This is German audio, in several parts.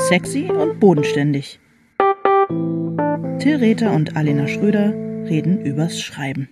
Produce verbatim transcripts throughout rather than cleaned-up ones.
Sexy und bodenständig. Till Rether und Alena Schröder reden übers Schreiben.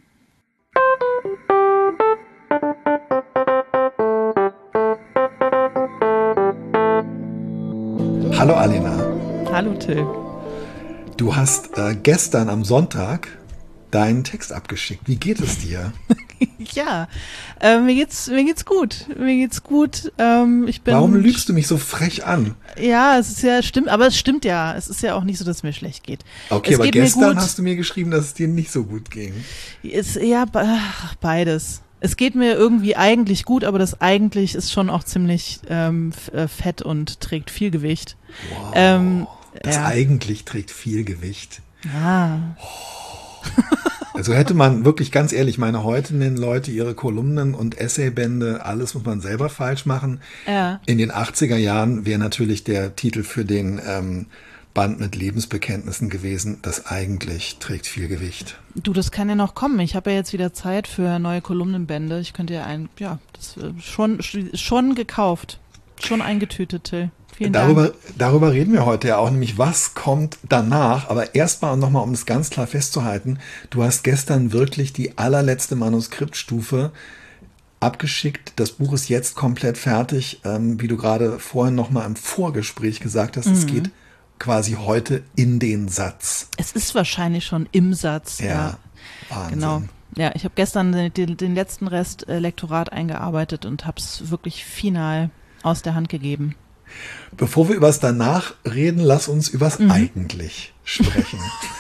Hallo Alena. Hallo Till. Du hast äh, gestern am Sonntag deinen Text abgeschickt. Wie geht es dir? Ja, äh, mir geht's mir geht's gut. Mir geht's gut. Ähm, ich bin. Warum lügst du mich so frech an? Ja, es ist ja stimmt, aber es stimmt ja. Es ist ja auch nicht so, dass es mir schlecht geht. Okay, es aber geht gestern mir hast du mir geschrieben, dass es dir nicht so gut ging. Es, ja, ach, beides. Es geht mir irgendwie eigentlich gut, aber das eigentlich ist schon auch ziemlich ähm, fett und trägt viel Gewicht. Wow. Ähm, das ja. eigentlich trägt viel Gewicht. Ah. Also hätte man wirklich ganz ehrlich, meine heutigen Leute ihre Kolumnen und Essaybände, alles muss man selber falsch machen. Ja. In den achtziger Jahren wäre natürlich der Titel für den ähm, Band mit Lebensbekenntnissen gewesen, das eigentlich trägt viel Gewicht. Du, das kann ja noch kommen. Ich habe ja jetzt wieder Zeit für neue Kolumnenbände. Ich könnte ja ein, ja, das äh, schon, schon gekauft, schon eingetütet, Till. Vielen darüber, Dank. Darüber reden wir heute ja auch, nämlich was kommt danach. Aber erstmal nochmal, um es ganz klar festzuhalten, du hast gestern wirklich die allerletzte Manuskriptstufe abgeschickt. Das Buch ist jetzt komplett fertig. Ähm, wie du gerade vorhin nochmal im Vorgespräch gesagt hast, mhm. es geht quasi heute in den Satz. Es ist wahrscheinlich schon im Satz. Ja, ja. Wahnsinn. Genau. Ja, ich habe gestern den, den letzten Rest äh, Lektorat eingearbeitet und habe es wirklich final aus der Hand gegeben. Bevor wir über das danach reden, lass uns über das mhm. eigentlich sprechen.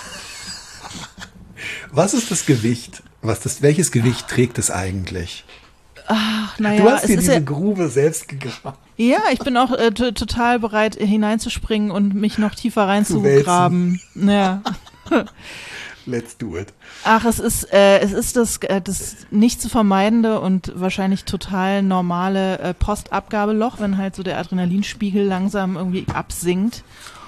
Was ist das Gewicht? Was das, welches Gewicht trägt es eigentlich? Ach, naja, du hast dir es diese ja, Grube selbst gegraben. Ja, ich bin auch äh, t- total bereit, hineinzuspringen und mich noch tiefer reinzugraben. Ja. Let's do it. Ach, es ist, äh, es ist das, äh, das nicht zu vermeidende und wahrscheinlich total normale äh, Postabgabeloch, wenn halt so der Adrenalinspiegel langsam irgendwie absinkt.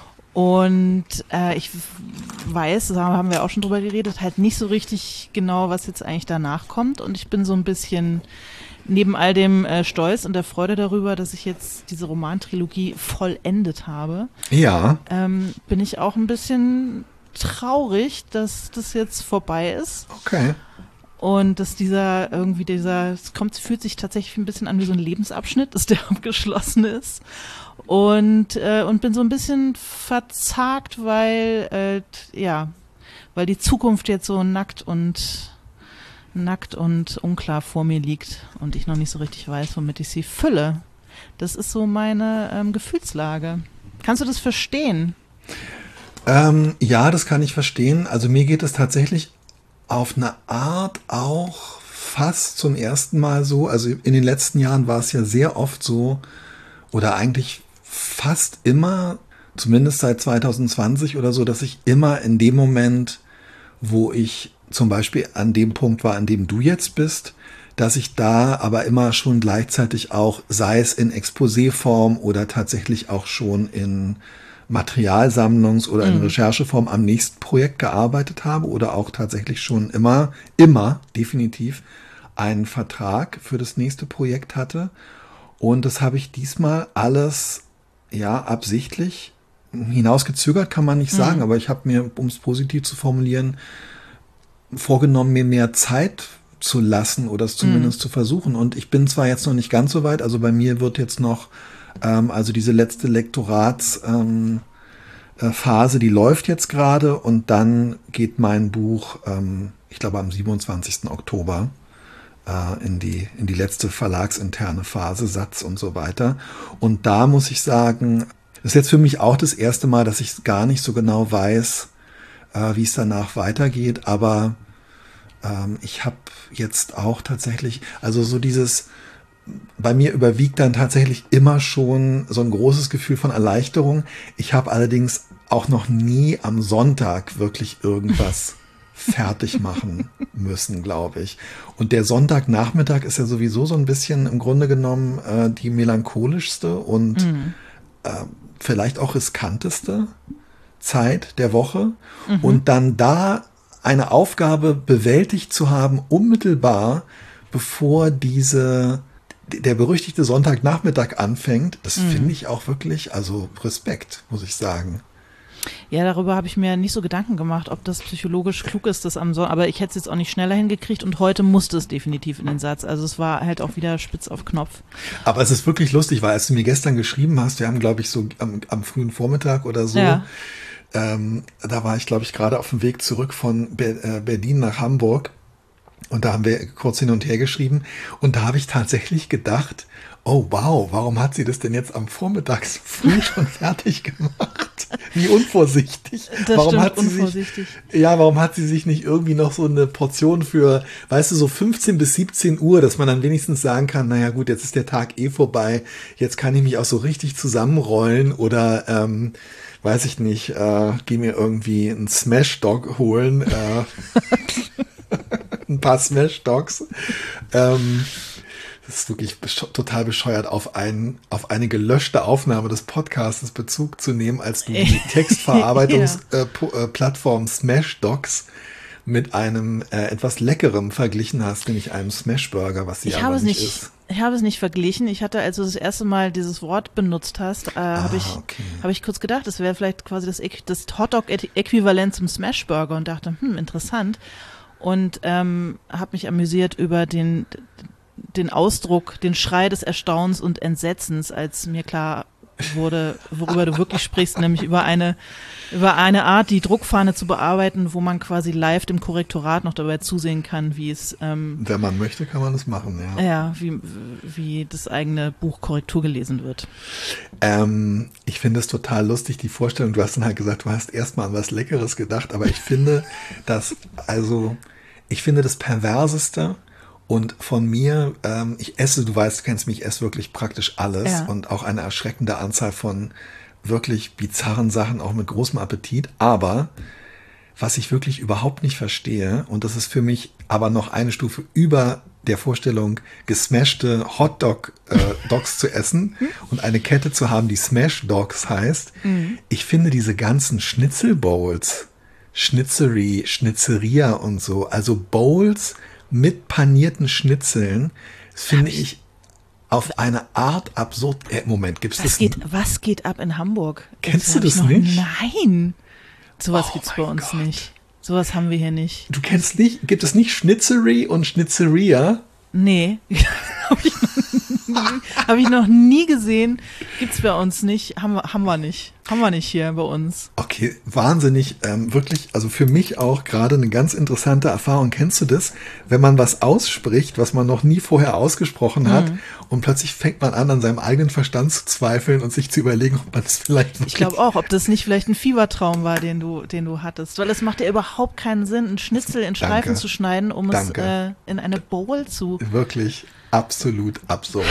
Und äh, ich weiß, da haben wir auch schon drüber geredet, halt nicht so richtig genau, was jetzt eigentlich danach kommt. Und ich bin so ein bisschen neben all dem äh, Stolz und der Freude darüber, dass ich jetzt diese Romantrilogie vollendet habe, ja. ähm, bin ich auch ein bisschen traurig, dass das jetzt vorbei ist. Okay. Und dass dieser irgendwie dieser, es kommt, fühlt sich tatsächlich ein bisschen an wie so ein Lebensabschnitt, dass der abgeschlossen ist. Und äh, und bin so ein bisschen verzagt, weil äh, ja, weil die Zukunft jetzt so nackt und nackt und unklar vor mir liegt und ich noch nicht so richtig weiß, womit ich sie fülle. Das ist so meine ähm, Gefühlslage. Kannst du das verstehen? Ähm, ja, das kann ich verstehen. Also mir geht es tatsächlich auf eine Art auch fast zum ersten Mal so. Also in den letzten Jahren war es ja sehr oft so, oder eigentlich fast immer, zumindest seit zwanzig zwanzig oder so, dass ich immer in dem Moment, wo ich zum Beispiel an dem Punkt war, an dem du jetzt bist, dass ich da aber immer schon gleichzeitig auch, sei es in Exposé-Form oder tatsächlich auch schon in Materialsammlungs- oder in Rechercheform am nächsten Projekt gearbeitet habe oder auch tatsächlich schon immer, immer definitiv einen Vertrag für das nächste Projekt hatte. Und das habe ich diesmal alles, ja, absichtlich hinausgezögert, kann man nicht sagen, mhm. aber ich habe mir, um es positiv zu formulieren, vorgenommen, mir mehr Zeit zu lassen oder es zumindest mhm. zu versuchen. Und ich bin zwar jetzt noch nicht ganz so weit, also bei mir wird jetzt noch Ähm, also diese letzte Lektoratsphase, ähm, die läuft jetzt gerade und dann geht mein Buch, ähm, ich glaube am siebenundzwanzigsten Oktober äh, in die in die letzte verlagsinterne Phase, Satz und so weiter. Und da muss ich sagen, das ist jetzt für mich auch das erste Mal, dass ich gar nicht so genau weiß, äh, wie es danach weitergeht, aber ähm, ich habe jetzt auch tatsächlich, also so dieses bei mir überwiegt dann tatsächlich immer schon so ein großes Gefühl von Erleichterung. Ich habe allerdings auch noch nie am Sonntag wirklich irgendwas fertig machen müssen, glaube ich. Und der Sonntagnachmittag ist ja sowieso so ein bisschen im Grunde genommen äh, die melancholischste und mhm. äh, vielleicht auch riskanteste Zeit der Woche. Mhm. Und dann da eine Aufgabe bewältigt zu haben, unmittelbar bevor diese der berüchtigte Sonntagnachmittag anfängt, das Mhm. finde ich auch wirklich, also Respekt, muss ich sagen. Ja, darüber habe ich mir nicht so Gedanken gemacht, ob das psychologisch klug ist, das am Sonntag, aber ich hätte es jetzt auch nicht schneller hingekriegt und heute musste es definitiv in den Satz. Also es war halt auch wieder spitz auf Knopf. Aber es ist wirklich lustig, weil als du mir gestern geschrieben hast, wir haben, glaube ich, so am, am frühen Vormittag oder so, Ja. ähm, da war ich, glaube ich, gerade auf dem Weg zurück von Ber äh, Berlin nach Hamburg und da haben wir kurz hin und her geschrieben und da habe ich tatsächlich gedacht, oh wow, warum hat sie das denn jetzt am Vormittag so früh schon fertig gemacht? Wie unvorsichtig. Das warum stimmt, hat sie unvorsichtig. Sich, ja, warum hat sie sich nicht irgendwie noch so eine Portion für, weißt du, so fünfzehn bis siebzehn Uhr, dass man dann wenigstens sagen kann, naja gut, jetzt ist der Tag eh vorbei, jetzt kann ich mich auch so richtig zusammenrollen oder, ähm, weiß ich nicht, äh, geh mir irgendwie einen Smash Dog holen, äh, ein paar Smash Dogs. Ähm, Das ist wirklich besch- total bescheuert, auf, ein, auf eine gelöschte Aufnahme des Podcasts Bezug zu nehmen, als du die Textverarbeitungsplattform Smashdocs mit einem äh, etwas Leckerem verglichen hast, nämlich einem Smashburger, was sie Ich aber habe es nicht nicht, ist. ich habe es nicht verglichen. Ich hatte, als du das erste Mal dieses Wort benutzt hast, äh, habe ich, okay. habe ich kurz gedacht, das wäre vielleicht quasi das, Äqu- das Hotdog-Äquivalent zum Smashburger und dachte, hm, interessant. Und ähm, habe mich amüsiert über den, den Ausdruck, den Schrei des Erstaunens und Entsetzens, als mir klar wurde, worüber du wirklich sprichst, nämlich über eine, über eine Art, die Druckfahne zu bearbeiten, wo man quasi live dem Korrektorat noch dabei zusehen kann, wie es, ähm, Wenn man möchte, kann man das machen, ja. ja, wie, wie das eigene Buch Korrektur gelesen wird. Ähm, ich finde es total lustig, die Vorstellung, du hast dann halt gesagt, du hast erstmal an was Leckeres gedacht, aber ich finde, dass, also, ich finde das Perverseste und von mir, ähm, ich esse, du weißt, du kennst mich, ich esse wirklich praktisch alles Ja. und auch eine erschreckende Anzahl von wirklich bizarren Sachen, auch mit großem Appetit, aber was ich wirklich überhaupt nicht verstehe, und das ist für mich aber noch eine Stufe über der Vorstellung, gesmashte Hotdog-Dogs zu essen und eine Kette zu haben, die Smash Dogs heißt. Ich finde diese ganzen Schnitzelbowls, Schnitzerie, Schnitzeria und so, also Bowls mit panierten Schnitzeln, das finde ich auf eine Art absurd. Äh, Moment, gibt's Was das? geht, was geht ab in Hamburg? Kennst du hab ich das noch, nicht? Nein. Sowas Oh gibt's bei mein uns Gott. nicht. Sowas haben wir hier nicht. Du kennst nicht, gibt es nicht Schnitzerie und Schnitzeria? Nee. Habe ich, noch nie- hab ich noch nie gesehen. Gibt's bei uns nicht. Haben wir, haben wir nicht. Haben wir nicht hier bei uns. Okay, wahnsinnig, ähm, wirklich, also für mich auch gerade eine ganz interessante Erfahrung. Kennst du das, wenn man was ausspricht, was man noch nie vorher ausgesprochen hat und plötzlich fängt man an, an seinem eigenen Verstand zu zweifeln und sich zu überlegen, ob man es vielleicht wirklich... Ich glaube auch, ob das nicht vielleicht ein Fiebertraum war, den du, den du hattest. Weil es macht ja überhaupt keinen Sinn, einen Schnitzel in Streifen Danke. zu schneiden, um Danke. es äh, in eine Bowl zu... Wirklich absolut absurd.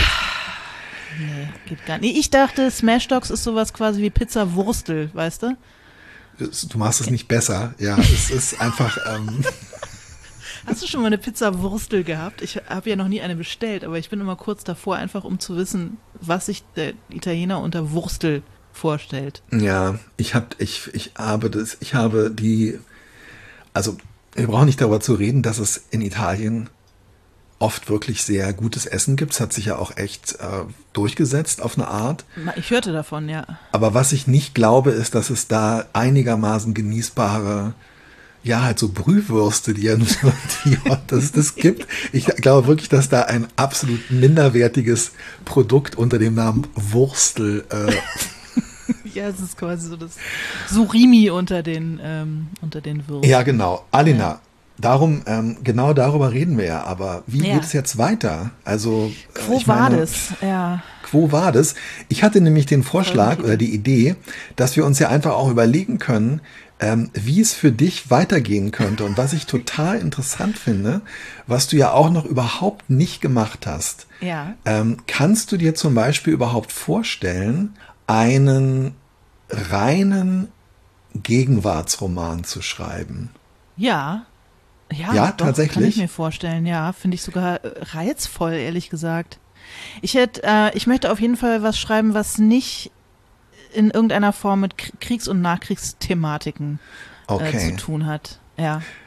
Nee, geht gar nicht. Ich dachte, Smash Dogs ist sowas quasi wie Pizza Wurstel, weißt du? Du machst es nicht besser. Ja, es ist einfach... Ähm, Hast du schon mal eine Pizza Wurstel gehabt? Ich habe ja noch nie eine bestellt, aber ich bin immer kurz davor, einfach um zu wissen, was sich der Italiener unter Wurstel vorstellt. ja, ich hab, ich, ich habe das, ich habe die, also wir brauchen nicht darüber zu reden, dass es in Italien oft wirklich sehr gutes Essen gibt. Es hat sich ja auch echt äh, durchgesetzt auf eine Art. Ich hörte davon, ja. Aber was ich nicht glaube, ist, dass es da einigermaßen genießbare, ja, halt so Brühwürste, die ja nur die, dass es das gibt. Ich glaube wirklich, dass da ein absolut minderwertiges Produkt unter dem Namen Wurstel äh, Ja, es ist quasi so das Surimi unter den, ähm, unter den Würsten. ja, genau. Alina, ja. darum, ähm, genau darüber reden wir ja. Aber wie Ja. geht es jetzt weiter? Also, äh, Quo ich meine, vadis? Ja. Quo vadis? Ich hatte nämlich den Vorschlag oder die Idee, dass wir uns ja einfach auch überlegen können, ähm, wie es für dich weitergehen könnte. Und was ich total interessant finde, was du ja auch noch überhaupt nicht gemacht hast. Ja. Ähm, kannst du dir zum Beispiel überhaupt vorstellen, einen reinen Gegenwartsroman zu schreiben? Ja. Ja, Ja, doch, tatsächlich? kann ich mir vorstellen. Ja, finde ich sogar äh, reizvoll, ehrlich gesagt. Ich hätte, äh, ich möchte auf jeden Fall was schreiben, was nicht in irgendeiner Form mit K- Kriegs- und Nachkriegsthematiken äh, Okay. zu tun hat. Ja.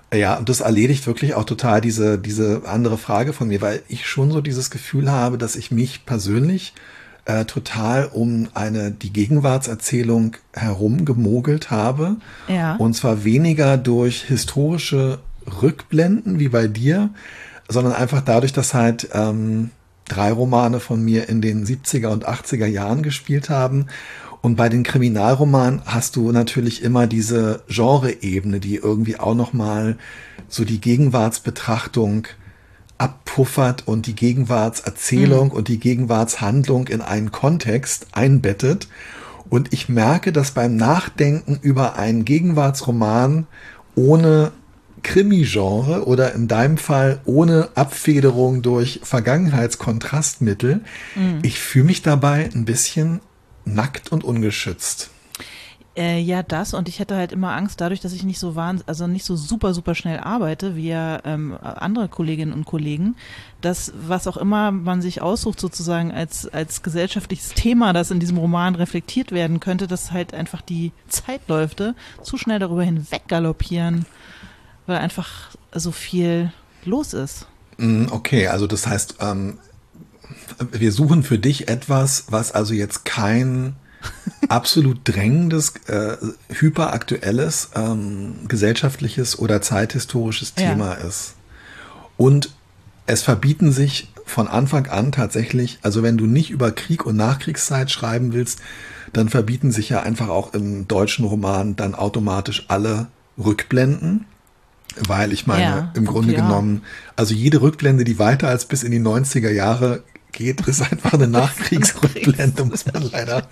Ja, und das erledigt wirklich auch total diese, diese andere Frage von mir, weil ich schon so dieses Gefühl habe, dass ich mich persönlich äh, total um eine, die Gegenwartserzählung herumgemogelt habe. Ja. Und zwar weniger durch historische Rückblenden wie bei dir, sondern einfach dadurch, dass halt ähm, drei Romane von mir in den siebziger und achtziger Jahren gespielt haben. Und bei den Kriminalromanen hast du natürlich immer diese Genre-Ebene, die irgendwie auch nochmal so die Gegenwartsbetrachtung abpuffert und die Gegenwartserzählung mhm. und die Gegenwartshandlung in einen Kontext einbettet. Und ich merke, dass beim Nachdenken über einen Gegenwartsroman ohne Krimi-Genre oder in deinem Fall ohne Abfederung durch Vergangenheitskontrastmittel, mhm. ich fühle mich dabei ein bisschen nackt und ungeschützt. Äh, ja, das, und ich hätte halt immer Angst, dadurch, dass ich nicht so wahns- also nicht so super, super schnell arbeite, wie ja ähm, andere Kolleginnen und Kollegen, dass was auch immer man sich aussucht, sozusagen als, als gesellschaftliches Thema, das in diesem Roman reflektiert werden könnte, dass halt einfach die Zeitläufe zu schnell darüber hinweg galoppieren, weil einfach so viel los ist. Okay, also das heißt, ähm, wir suchen für dich etwas, was also jetzt kein absolut drängendes, äh, hyperaktuelles, ähm, gesellschaftliches oder zeithistorisches Thema ja. ist. Und es verbieten sich von Anfang an tatsächlich, also wenn du nicht über Krieg und Nachkriegszeit schreiben willst, dann verbieten sich ja einfach auch im deutschen Roman dann automatisch alle Rückblenden. Weil ich meine, ja, im Grunde ja. genommen, also jede Rückblende, die weiter als bis in die neunziger Jahre geht, ist einfach eine Nachkriegsrückblende, muss man leider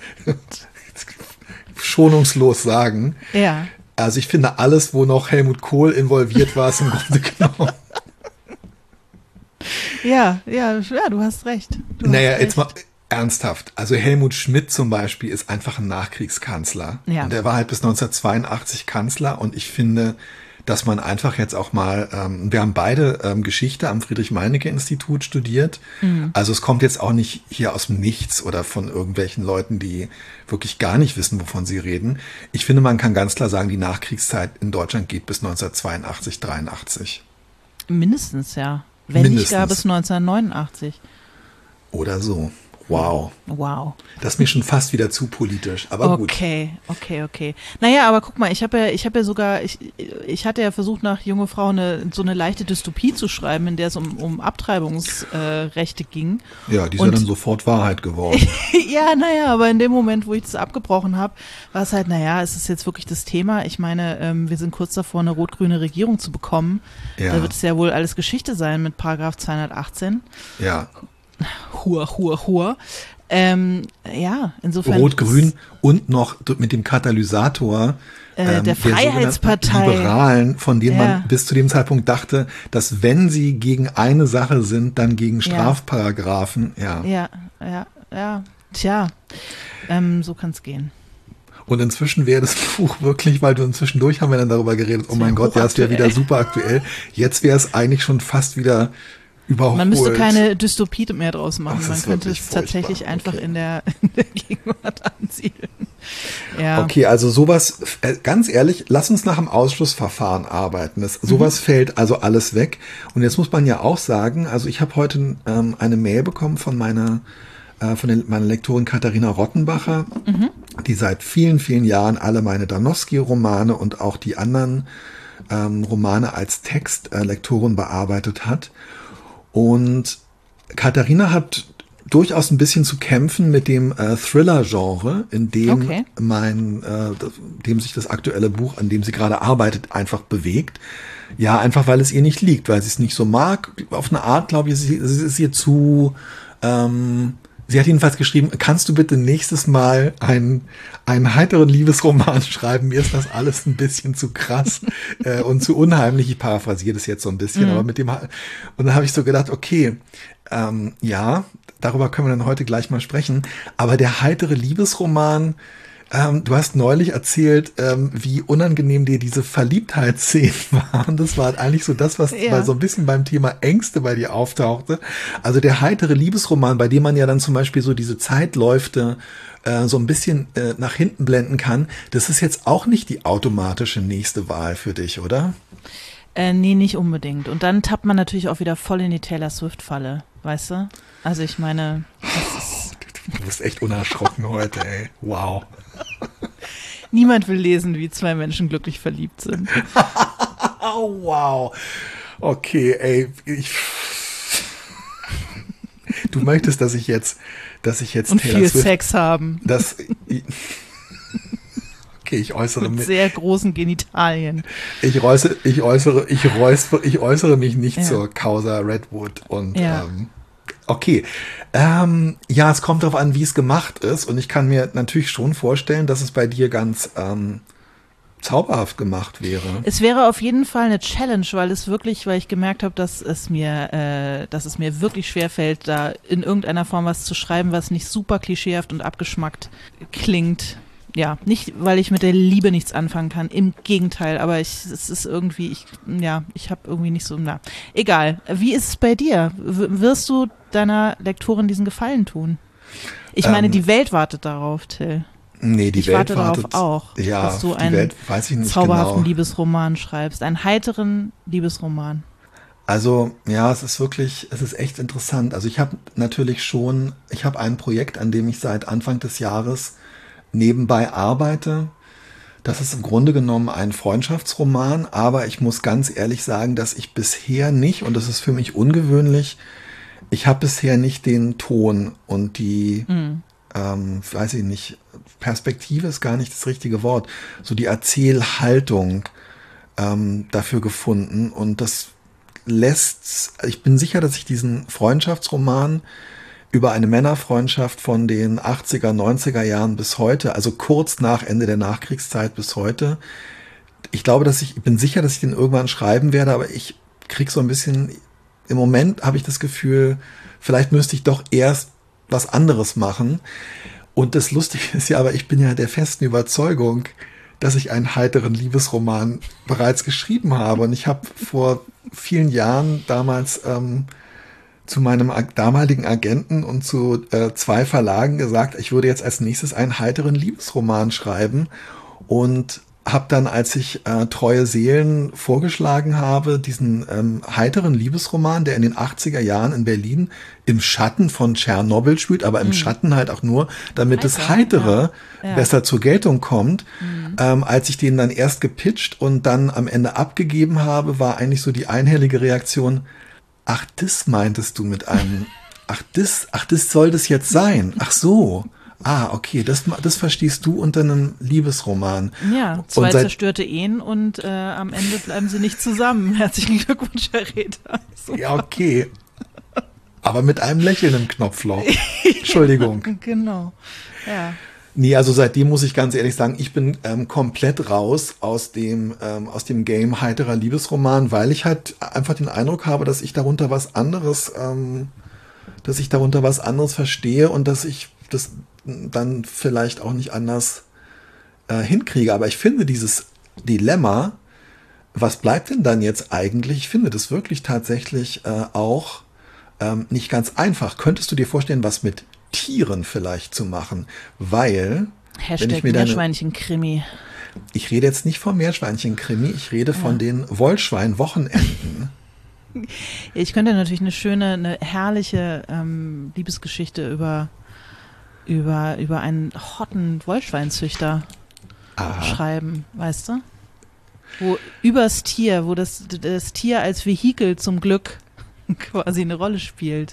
schonungslos sagen. Ja. Also ich finde alles, wo noch Helmut Kohl involviert war, ist im Grunde genommen. Ja, ja, ja, du hast recht. Du naja, hast jetzt recht. mal ernsthaft. Also Helmut Schmidt zum Beispiel ist einfach ein Nachkriegskanzler. Ja. Und er war halt bis neunzehnhundertzweiundachtzig Kanzler und ich finde, dass man einfach jetzt auch mal, ähm, wir haben beide ähm, Geschichte am Friedrich-Meinecke-Institut studiert. Mhm. Also es kommt jetzt auch nicht hier aus dem Nichts oder von irgendwelchen Leuten, die wirklich gar nicht wissen, wovon sie reden. Ich finde, man kann ganz klar sagen, die Nachkriegszeit in Deutschland geht bis neunzehnhundertzweiundachtzig, dreiundachtzig. Mindestens, ja. Wenn Mindestens. nicht gar bis neunzehnhundertneunundachtzig. Oder so. Wow. Wow. Das ist mir schon fast wieder zu politisch, aber gut. Okay, okay, okay. Naja, aber guck mal, ich habe ja, ich habe ja sogar, ich, ich hatte ja versucht, nach Junge Frau eine, so eine leichte Dystopie zu schreiben, in der es um, um Abtreibungsrechte äh, ging. Ja, die ist ja dann sofort Wahrheit geworden. Ja, naja, aber in dem Moment, wo ich das abgebrochen habe, war es halt, naja, es ist jetzt wirklich das Thema. Ich meine, ähm, wir sind kurz davor, eine rot-grüne Regierung zu bekommen. Ja. Da wird es ja wohl alles Geschichte sein mit Paragraph zweihundertachtzehn. Ja. Hur, hur, hur. Ähm, ja, insofern. Rot-Grün und noch mit dem Katalysator äh, ähm, der Freiheitspartei. Der Liberalen, von denen ja. man bis zu dem Zeitpunkt dachte, dass wenn sie gegen eine Sache sind, dann gegen Strafparagraphen. Ja, ja, ja, ja. Tja, ähm, so kann es gehen. Und inzwischen wäre das Buch wirklich, weil du inzwischen durch haben wir dann darüber geredet, oh mein Gott, ja, ist ja wieder super aktuell. Jetzt wäre es eigentlich schon fast wieder überholt. Man müsste keine Dystopie mehr draus machen. Ach, Man könnte es furchtbar. tatsächlich einfach okay. in, der, in der Gegenwart ansiedeln. Ja. Okay, also sowas, äh, ganz ehrlich, lass uns nach dem Ausschlussverfahren arbeiten. Das, sowas mhm. fällt also alles weg. Und jetzt muss man ja auch sagen, also ich habe heute ähm, eine Mail bekommen von meiner, äh, von der, meiner Lektorin Katharina Rottenbacher, mhm. die seit vielen, vielen Jahren alle meine Danowski-Romane und auch die anderen ähm, Romane als Textlektorin äh, bearbeitet hat. Und Katharina hat durchaus ein bisschen zu kämpfen mit dem äh, Thriller-Genre, in dem okay. mein, äh, dem sich das aktuelle Buch, an dem sie gerade arbeitet, einfach bewegt. Ja, einfach weil es ihr nicht liegt, weil sie es nicht so mag. Auf eine Art, glaube ich, es ist ihr zu. Ähm, sie hat jedenfalls geschrieben: Kannst du bitte nächstes Mal einen einen heiteren Liebesroman schreiben? Mir ist das alles ein bisschen zu krass äh, und zu unheimlich. Ich paraphrasiere das jetzt so ein bisschen, mhm. aber mit dem und dann habe ich so gedacht, okay, ähm, ja, darüber können wir dann heute gleich mal sprechen. Aber der heitere Liebesroman, ähm, du hast neulich erzählt, ähm, wie unangenehm dir diese Verliebtheitsszenen waren. Das war halt eigentlich so das, was ja. bei so ein bisschen beim Thema Ängste bei dir auftauchte. Also der heitere Liebesroman, bei dem man ja dann zum Beispiel so diese Zeitläufe äh, so ein bisschen äh, nach hinten blenden kann, das ist jetzt auch nicht die automatische nächste Wahl für dich, oder? Äh, nee, nicht unbedingt. Und dann tappt man natürlich auch wieder voll in die Taylor Swift-Falle, weißt du? Also ich meine, das ist du bist echt unerschrocken heute, ey. Wow. Niemand will lesen, wie zwei Menschen glücklich verliebt sind. Oh, wow. Okay, ey, ich, du möchtest, dass ich jetzt, dass ich jetzt und Taylor viel Swift, Sex haben. Das, okay, ich äußere Mit mich. sehr großen Genitalien. Ich äußere, ich äußere, ich äußere, ich äußere mich nicht Ja. zur Causa Redwood und Ja. ähm, okay. Ähm, ja, es kommt darauf an, wie es gemacht ist und ich kann mir natürlich schon vorstellen, dass es bei dir ganz ähm, zauberhaft gemacht wäre. Es wäre auf jeden Fall eine Challenge, weil es wirklich, weil ich gemerkt habe, dass es mir, äh, dass es mir wirklich schwerfällt, da in irgendeiner Form was zu schreiben, was nicht super klischeehaft und abgeschmackt klingt. Ja, nicht, weil ich mit der Liebe nichts anfangen kann, im Gegenteil, aber ich, es ist irgendwie, ich, ja, ich habe irgendwie nicht so, na, egal. Wie ist es bei dir? W- wirst du deiner Lektorin diesen Gefallen tun? Ich meine, Ähm, die Welt wartet darauf, Till. Nee, die Ich Welt warte darauf wartet, auch, ja, dass du die einen Welt weiß ich nicht zauberhaften genau. Liebesroman schreibst, einen heiteren Liebesroman. Also ja, es ist wirklich, es ist echt interessant. Also ich habe natürlich schon, ich habe ein Projekt, an dem ich seit Anfang des Jahres nebenbei arbeite. Das ist im Grunde genommen ein Freundschaftsroman, aber ich muss ganz ehrlich sagen, dass ich bisher nicht, und das ist für mich ungewöhnlich, ich habe bisher nicht den Ton und die, Mhm. ähm, weiß ich nicht, Perspektive ist gar nicht das richtige Wort, so die Erzählhaltung ähm, dafür gefunden und das lässt, ich bin sicher, dass ich diesen Freundschaftsroman über eine Männerfreundschaft von den achtziger, neunziger Jahren bis heute, also kurz nach Ende der Nachkriegszeit bis heute, ich glaube, dass ich, ich bin sicher, dass ich den irgendwann schreiben werde, aber ich krieg so ein bisschen, im Moment habe ich das Gefühl, vielleicht müsste ich doch erst was anderes machen. Und das Lustige ist ja, aber ich bin ja der festen Überzeugung, dass ich einen heiteren Liebesroman bereits geschrieben habe. Und ich habe vor vielen Jahren damals ähm, zu meinem ag- damaligen Agenten und zu äh, zwei Verlagen gesagt, ich würde jetzt als nächstes einen heiteren Liebesroman schreiben. Und habe dann, als ich äh, Treue Seelen vorgeschlagen habe, diesen ähm, heiteren Liebesroman, der in den achtziger Jahren in Berlin im Schatten von Tschernobyl spielt, aber im Schatten halt auch nur, damit das Heiter, Heitere ja. Ja. besser zur Geltung kommt. Ähm, als ich den dann erst gepitcht und dann am Ende abgegeben habe, war eigentlich so die einhellige Reaktion, ach, das meintest du mit einem, ach, das, ach, das soll das jetzt sein, ach so. Ah, okay, das, das verstehst du unter einem Liebesroman. Ja, zwei Und seit- zerstörte Ehen und äh, am Ende bleiben sie nicht zusammen. Herzlichen Glückwunsch, Herr Räther. So. Ja, okay. Aber mit einem Lächeln im Knopfloch. Entschuldigung. Genau, ja. Nee, also seitdem muss ich ganz ehrlich sagen, ich bin ähm, komplett raus aus dem, ähm, aus dem Game heiterer Liebesroman, weil ich halt einfach den Eindruck habe, dass ich darunter was anderes, ähm, dass ich darunter was anderes verstehe und dass ich das dann vielleicht auch nicht anders äh, hinkriege. Aber ich finde dieses Dilemma, was bleibt denn dann jetzt eigentlich? Ich finde das wirklich tatsächlich äh, auch ähm, nicht ganz einfach. Könntest du dir vorstellen, was mit Tieren vielleicht zu machen? Weil, wenn Hashtag ich mir deine, Meerschweinchen-Krimi. ich rede jetzt nicht vom Meerschweinchen-Krimi, ich rede von den Wollschwein-Wochenenden. Ich könnte natürlich eine schöne, eine herrliche ähm, Liebesgeschichte über, über, über einen hotten Wollschweinzüchter Aha. schreiben, weißt du? Wo übers Tier, wo das, das Tier als Vehikel zum Glück quasi eine Rolle spielt.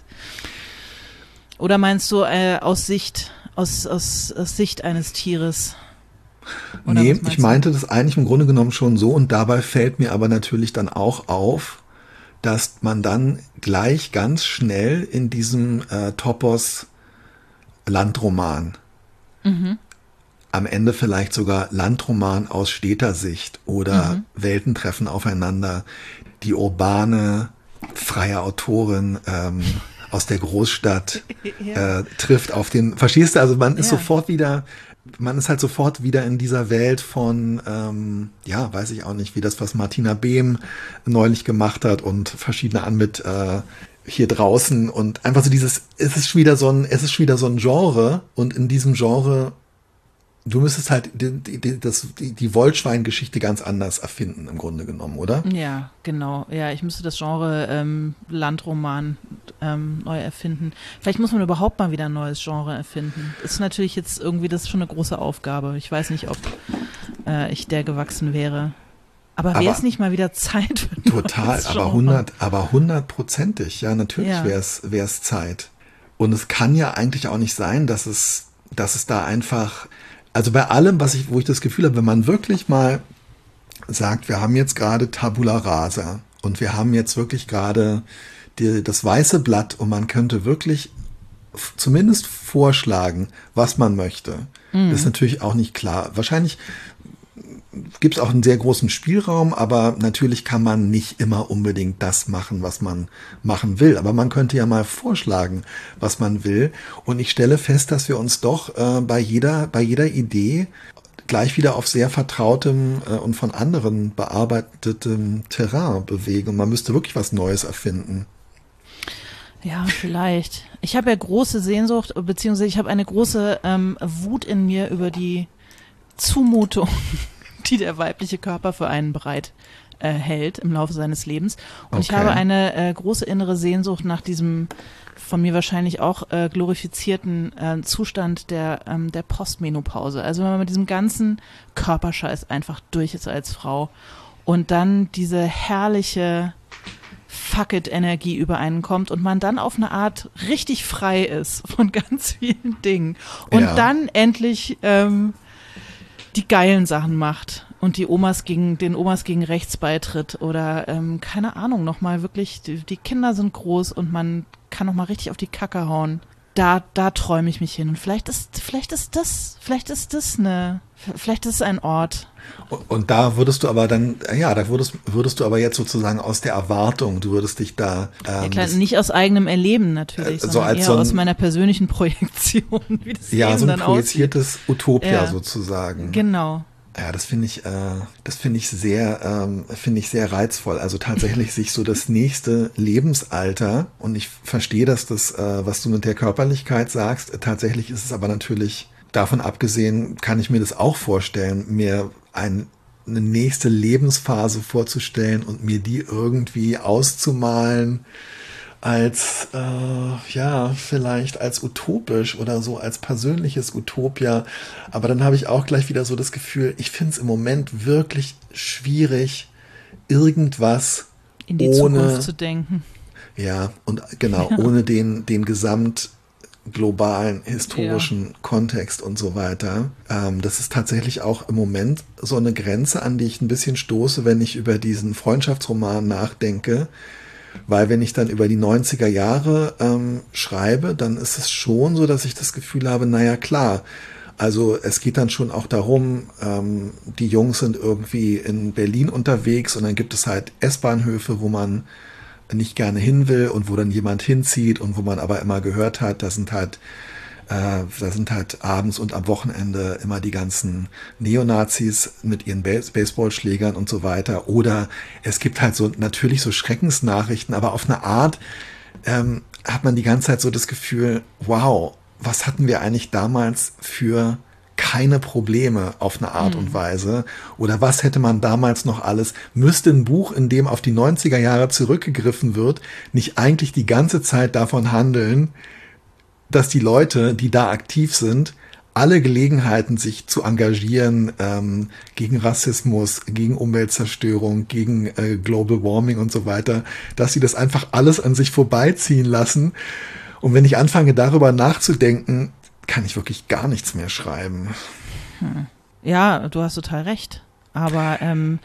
Oder meinst du äh, aus Sicht, aus, aus, aus Sicht eines Tieres? Oder Nee, was meinst ich meinte das eigentlich im Grunde genommen schon so und dabei fällt mir aber natürlich dann auch auf, dass man dann gleich ganz schnell in diesem äh, Topos Landroman, Mhm. am Ende vielleicht sogar Landroman aus Städtersicht oder Mhm. Welten treffen aufeinander, die urbane, freie Autorin ähm, aus der Großstadt Ja. äh, trifft auf den, verstehst du, also man ist Ja. sofort wieder, man ist halt sofort wieder in dieser Welt von, ähm, ja, weiß ich auch nicht, wie das, was Martina Behm neulich gemacht hat und verschiedene an mit äh, hier draußen und einfach so dieses, es ist wieder so ein, es ist wieder so ein Genre und in diesem Genre Du müsstest halt die, die, das, die, die Wollschwein-Geschichte ganz anders erfinden, im Grunde genommen, oder? Ja, genau. Ja, ich müsste das Genre ähm, Landroman ähm, neu erfinden. Vielleicht muss man überhaupt mal wieder ein neues Genre erfinden. Ist natürlich jetzt irgendwie, das ist schon eine große Aufgabe. Ich weiß nicht, ob äh, ich der gewachsen wäre. Aber wäre es nicht mal wieder Zeit für ein total, neues Genre? aber hundert, aber hundertprozentig. Ja, natürlich Ja. wäre es, wäre es Zeit. Und es kann ja eigentlich auch nicht sein, dass es, dass es da einfach, also bei allem, was ich, wo ich das Gefühl habe, wenn man wirklich mal sagt, wir haben jetzt gerade Tabula Rasa und wir haben jetzt wirklich gerade die, das weiße Blatt und man könnte wirklich f- zumindest vorschlagen, was man möchte. Mhm. Das ist natürlich auch nicht klar. Wahrscheinlich gibt es auch einen sehr großen Spielraum, aber natürlich kann man nicht immer unbedingt das machen, was man machen will. Aber man könnte ja mal vorschlagen, was man will. Und ich stelle fest, dass wir uns doch äh, bei jeder, bei jeder Idee gleich wieder auf sehr vertrautem äh, und von anderen bearbeitetem Terrain bewegen. Und man müsste wirklich was Neues erfinden. Ja, vielleicht. Ich habe ja große Sehnsucht, beziehungsweise ich habe eine große ähm, Wut in mir über die Zumutung, die der weibliche Körper für einen bereit äh, hält im Laufe seines Lebens. Und Okay. ich habe eine äh, große innere Sehnsucht nach diesem von mir wahrscheinlich auch äh, glorifizierten äh, Zustand der, ähm, der Postmenopause. Also wenn man mit diesem ganzen Körperscheiß einfach durch ist als Frau und dann diese herrliche Fuck-it-Energie über einen kommt und man dann auf eine Art richtig frei ist von ganz vielen Dingen und Ja. dann endlich ähm, die geilen Sachen macht und die Omas gegen, den Omas gegen rechts beitritt oder ähm, keine Ahnung, nochmal wirklich, die, die Kinder sind groß und man kann nochmal richtig auf die Kacke hauen. Da, da träume ich mich hin. Und vielleicht ist, vielleicht ist das, vielleicht ist das eine, vielleicht ist es ein Ort. Und da würdest du aber dann, ja, da würdest, würdest du aber jetzt sozusagen aus der Erwartung, du würdest dich da ähm, Ja, klar, das, nicht aus eigenem Erleben natürlich, Äh, so sondern als eher so ein- aus meiner persönlichen Projektion, wie das ja, Leben so ein dann aussieht. projiziertes Utopia Ja. sozusagen. Genau. Ja, das finde ich, äh, das finde ich sehr, ähm, finde ich sehr reizvoll. Also tatsächlich sich so das nächste Lebensalter, und ich verstehe, dass das, äh, was du mit der Körperlichkeit sagst, äh, tatsächlich ist es aber natürlich, davon abgesehen, kann ich mir das auch vorstellen, mir ein, eine nächste Lebensphase vorzustellen und mir die irgendwie auszumalen, als, äh, ja, vielleicht als utopisch oder so, als persönliches Utopia. Aber dann habe ich auch gleich wieder so das Gefühl, ich finde es im Moment wirklich schwierig, irgendwas In die ohne, Zukunft zu denken. ja, und genau, ohne den, den gesamt globalen historischen Kontext und so weiter. Ähm, das ist tatsächlich auch im Moment so eine Grenze, an die ich ein bisschen stoße, wenn ich über diesen Freundschaftsroman nachdenke. Weil wenn ich dann über die neunziger Jahre ähm, schreibe, dann ist es schon so, dass ich das Gefühl habe, naja klar, also es geht dann schon auch darum, ähm, die Jungs sind irgendwie in Berlin unterwegs und dann gibt es halt S-Bahnhöfe, wo man nicht gerne hin will und wo dann jemand hinzieht und wo man aber immer gehört hat, da sind halt Äh, da sind halt abends und am Wochenende immer die ganzen Neonazis mit ihren Bas- Baseballschlägern und so weiter. Oder es gibt halt so natürlich so Schreckensnachrichten, aber auf eine Art ähm, hat man die ganze Zeit so das Gefühl, wow, was hatten wir eigentlich damals für keine Probleme auf eine Art und Weise? Oder was hätte man damals noch alles? Müsste ein Buch, in dem auf die neunziger Jahre zurückgegriffen wird, nicht eigentlich die ganze Zeit davon handeln, dass die Leute, die da aktiv sind, alle Gelegenheiten, sich zu engagieren ähm, gegen Rassismus, gegen Umweltzerstörung, gegen äh, Global Warming und so weiter, dass sie das einfach alles an sich vorbeiziehen lassen. Und wenn ich anfange, darüber nachzudenken, kann ich wirklich gar nichts mehr schreiben. Hm. Ja, du hast total recht. Aber ähm,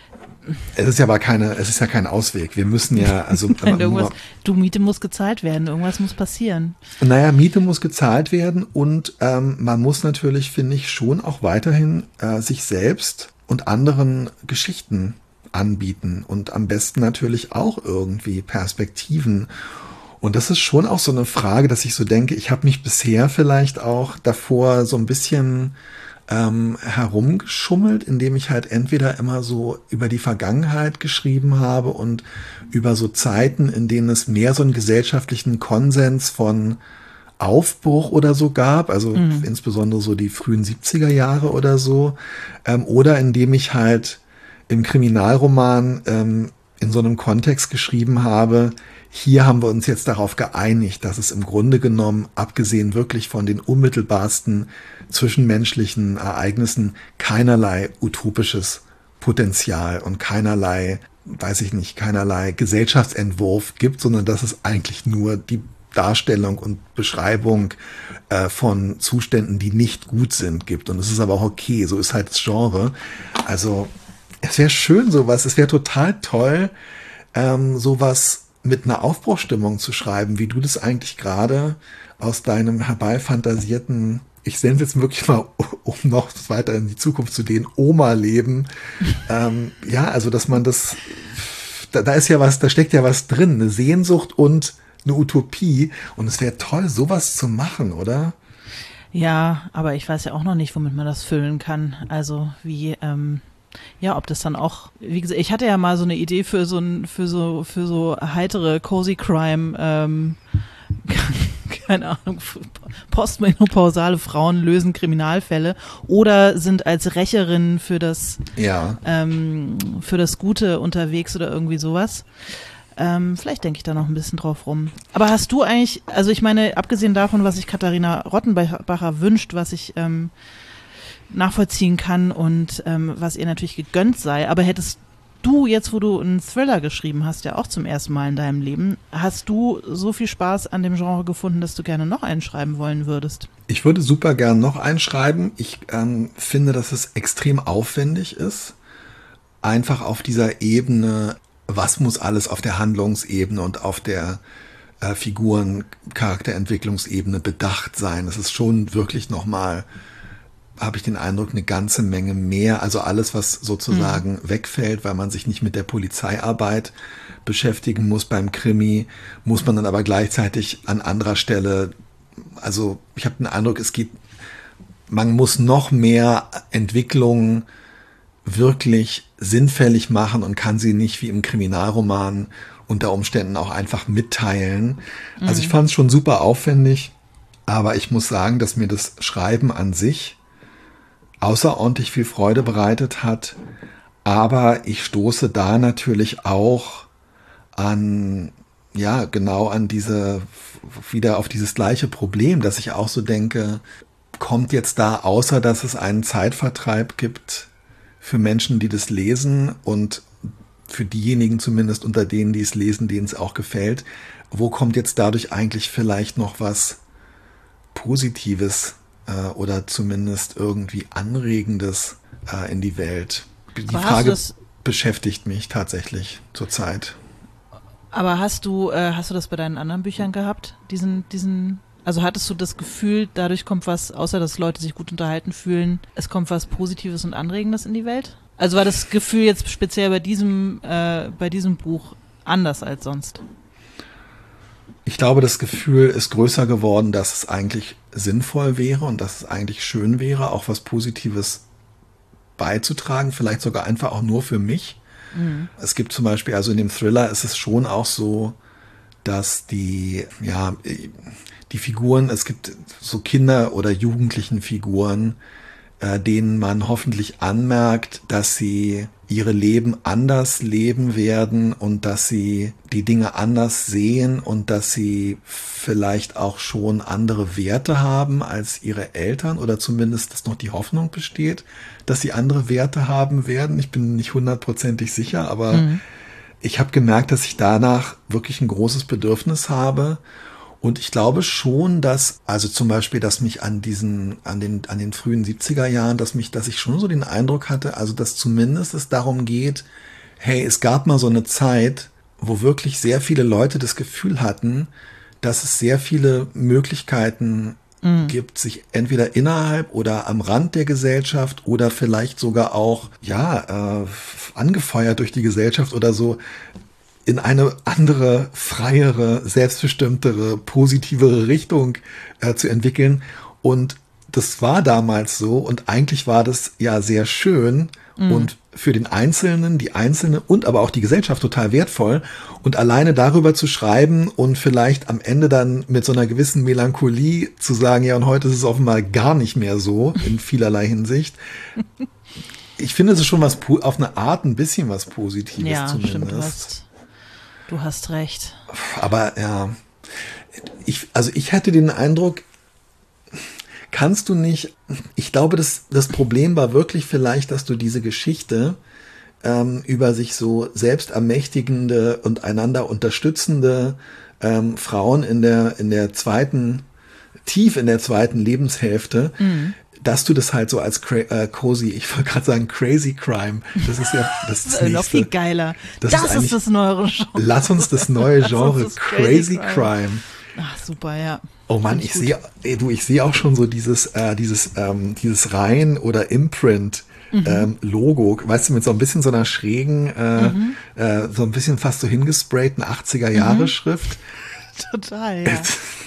Es ist ja aber keine, es ist ja kein Ausweg. Wir müssen ja, also Nein, irgendwas, du, Miete muss gezahlt werden, irgendwas muss passieren. Naja, Miete muss gezahlt werden und ähm, man muss natürlich, finde ich, schon auch weiterhin äh, sich selbst und anderen Geschichten anbieten und am besten natürlich auch irgendwie Perspektiven. Und das ist schon auch so eine Frage, dass ich so denke, ich habe mich bisher vielleicht auch davor so ein bisschen ähm, herumgeschummelt, indem ich halt entweder immer so über die Vergangenheit geschrieben habe und über so Zeiten, in denen es mehr so einen gesellschaftlichen Konsens von Aufbruch oder so gab, also Mhm. insbesondere so die frühen siebziger Jahre oder so, ähm, oder indem ich halt im Kriminalroman ähm, in so einem Kontext geschrieben habe, hier haben wir uns jetzt darauf geeinigt, dass es im Grunde genommen, abgesehen wirklich von den unmittelbarsten zwischenmenschlichen Ereignissen, keinerlei utopisches Potenzial und keinerlei, weiß ich nicht, keinerlei Gesellschaftsentwurf gibt, sondern dass es eigentlich nur die Darstellung und Beschreibung äh, von Zuständen, die nicht gut sind, gibt. Und es ist aber auch okay, so ist halt das Genre. Also es wäre schön sowas, es wäre total toll, ähm, sowas mit einer Aufbruchstimmung zu schreiben, wie du das eigentlich gerade aus deinem herbeifantasierten, ich nenne es jetzt wirklich mal, um noch weiter in die Zukunft zu gehen, Oma-Leben. Ähm, ja, also dass man das, da, da ist ja was, da steckt ja was drin, eine Sehnsucht und eine Utopie. Und es wäre toll, sowas zu machen, oder? Ja, aber ich weiß ja auch noch nicht, womit man das füllen kann. Also wie, ähm, ja, ob das dann auch, wie gesagt, ich hatte ja mal so eine Idee für so ein, für so, für so heitere Cozy Crime, ähm, keine Ahnung, postmenopausale Frauen lösen Kriminalfälle oder sind als Rächerinnen für das, Ja. ähm, für das Gute unterwegs oder irgendwie sowas. Ähm, vielleicht denke ich da noch ein bisschen drauf rum. Aber hast du eigentlich, also ich meine, abgesehen davon, was sich Katharina Rottenbacher wünscht, was ich ähm, nachvollziehen kann und ähm, was ihr natürlich gegönnt sei, aber hättest du jetzt, wo du einen Thriller geschrieben hast, ja auch zum ersten Mal in deinem Leben, hast du so viel Spaß an dem Genre gefunden, dass du gerne noch einen schreiben wollen würdest? Ich würde super gern noch einen schreiben. Ich ähm, finde, dass es extrem aufwendig ist, einfach auf dieser Ebene, was muss alles auf der Handlungsebene und auf der äh, Figuren-Charakterentwicklungsebene bedacht sein. Es ist schon wirklich nochmal, habe ich den Eindruck, eine ganze Menge mehr. Also alles, was sozusagen mhm. wegfällt, weil man sich nicht mit der Polizeiarbeit beschäftigen muss beim Krimi, muss man dann aber gleichzeitig an anderer Stelle, also ich habe den Eindruck, es geht, man muss noch mehr Entwicklungen wirklich sinnfällig machen und kann sie nicht wie im Kriminalroman unter Umständen auch einfach mitteilen. Mhm. Also ich fand es schon super aufwendig, aber ich muss sagen, dass mir das Schreiben an sich außerordentlich viel Freude bereitet hat. Aber ich stoße da natürlich auch an, ja, genau an diese, wieder auf dieses gleiche Problem, dass ich auch so denke, kommt jetzt da, außer dass es einen Zeitvertreib gibt für Menschen, die das lesen und für diejenigen zumindest unter denen, die es lesen, denen es auch gefällt, wo kommt jetzt dadurch eigentlich vielleicht noch was Positives äh, oder zumindest irgendwie Anregendes äh, in die Welt? Die Aber Frage beschäftigt mich tatsächlich zurzeit. Aber hast du, äh, hast du das bei deinen anderen Büchern gehabt? Diesen, diesen, also hattest du das Gefühl, dadurch kommt was, außer dass Leute sich gut unterhalten fühlen, es kommt was Positives und Anregendes in die Welt? Also war das Gefühl jetzt speziell bei diesem, äh, bei diesem Buch anders als sonst? Ich glaube, das Gefühl ist größer geworden, dass es eigentlich sinnvoll wäre und dass es eigentlich schön wäre, auch was Positives beizutragen, vielleicht sogar einfach auch nur für mich. Mhm. Es gibt zum Beispiel, also in dem Thriller ist es schon auch so, dass die, ja, die Figuren, es gibt so Kinder- oder Jugendlichen-Figuren, äh, denen man hoffentlich anmerkt, dass sie ihre Leben anders leben werden und dass sie die Dinge anders sehen und dass sie vielleicht auch schon andere Werte haben als ihre Eltern oder zumindest, dass noch die Hoffnung besteht, dass sie andere Werte haben werden. Ich bin nicht hundertprozentig sicher, aber mhm. ich habe gemerkt, dass ich danach wirklich ein großes Bedürfnis habe. Und ich glaube schon, dass, also zum Beispiel, dass mich an diesen, an den, an den frühen siebziger Jahren, dass mich, dass ich schon so den Eindruck hatte, also dass zumindest es darum geht, hey, es gab mal so eine Zeit, wo wirklich sehr viele Leute das Gefühl hatten, dass es sehr viele Möglichkeiten mhm. gibt, sich entweder innerhalb oder am Rand der Gesellschaft oder vielleicht sogar auch, ja, äh, angefeuert durch die Gesellschaft oder so, in eine andere, freiere, selbstbestimmtere, positivere Richtung äh, zu entwickeln. Und das war damals so und eigentlich war das ja sehr schön mhm. und für den Einzelnen, die Einzelne und aber auch die Gesellschaft total wertvoll. Und alleine darüber zu schreiben und vielleicht am Ende dann mit so einer gewissen Melancholie zu sagen, ja, und heute ist es offenbar gar nicht mehr so in vielerlei Hinsicht. Ich finde, es ist schon was, auf eine Art ein bisschen was Positives ja, zumindest. Stimmt, du hast, du hast recht. Aber ja, ich, also ich hatte den Eindruck, kannst du nicht, ich glaube, das, das Problem war wirklich vielleicht, dass du diese Geschichte ähm, über sich so selbst ermächtigende und einander unterstützende ähm, Frauen in der, in der zweiten, tief in der zweiten Lebenshälfte, mhm. dass du das halt so als cra- äh, cozy, ich wollte gerade sagen crazy crime, das ist ja das, ist das noch viel geiler. Das, das ist, ist das neue Genre. Lass uns das neue Genre das crazy, crazy crime. crime. Ach, super, ja. Oh Mann, ich sehe, du, ich sehe auch schon so dieses, äh, dieses, ähm, dieses Reihen oder Imprint mhm. ähm, Logo, weißt du, mit so ein bisschen so einer schrägen, äh, mhm. äh, so ein bisschen fast so hingesprayten achtziger Jahre Schrift. Total, ja.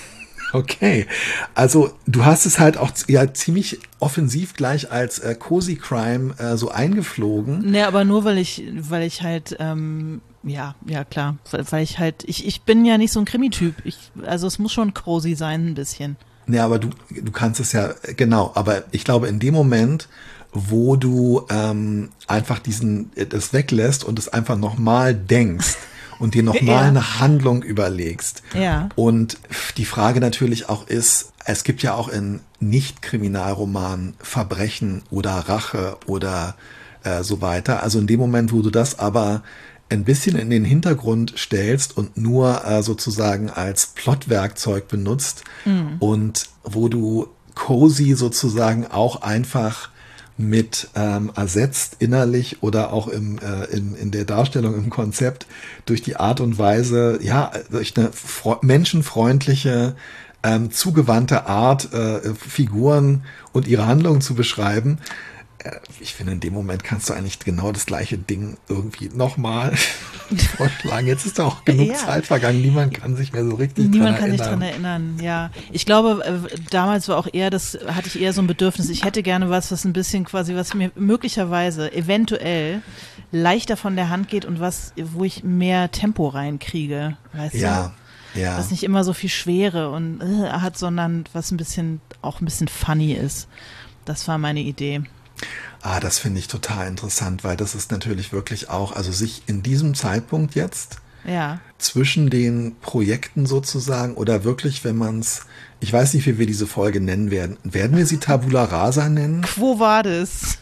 Okay, also du hast es halt auch ja ziemlich offensiv gleich als äh, Cozy Crime äh, so eingeflogen. Nee, aber nur weil ich, weil ich halt, ähm, ja, ja klar, weil, weil ich halt, ich, ich bin ja nicht so ein Krimi-Typ. Ich, also es muss schon cozy sein, ein bisschen. Nee, aber du, du kannst es ja, genau, aber ich glaube in dem Moment, wo du ähm, einfach diesen, das weglässt und es einfach nochmal denkst, und dir nochmal ja. eine Handlung überlegst. Ja. Und die Frage natürlich auch ist, es gibt ja auch in Nicht-Kriminalromanen Verbrechen oder Rache oder äh, so weiter. Also in dem Moment, wo du das aber ein bisschen in den Hintergrund stellst und nur äh, sozusagen als Plotwerkzeug benutzt mhm. und wo du cozy sozusagen auch einfach mit ähm, ersetzt innerlich oder auch im, äh, in, in der Darstellung im Konzept durch die Art und Weise, ja, durch eine fre- menschenfreundliche, ähm, zugewandte Art, äh, Figuren und ihre Handlungen zu beschreiben. Äh, ich finde, in dem Moment kannst du eigentlich genau das gleiche Ding irgendwie nochmal vorschlagen. Jetzt ist doch auch genug ja. Zeit vergangen, niemand kann sich mehr so richtig Niemand dran kann erinnern. sich dran erinnern, ja. Ich glaube, äh, damals war auch eher das, hatte ich eher so ein Bedürfnis, ich hätte gerne was, was ein bisschen quasi, was mir möglicherweise, eventuell leichter von der Hand geht und was, wo ich mehr Tempo reinkriege, weißt ja, du? Ja. Was nicht immer so viel Schwere und äh, hat, sondern was ein bisschen, auch ein bisschen funny ist. Das war meine Idee. Ah, das finde ich total interessant, weil das ist natürlich wirklich auch, also sich in diesem Zeitpunkt jetzt ja. zwischen den Projekten sozusagen oder wirklich, wenn man es, ich weiß nicht, wie wir diese Folge nennen werden. Werden wir sie Tabula Rasa nennen? Quo vadis?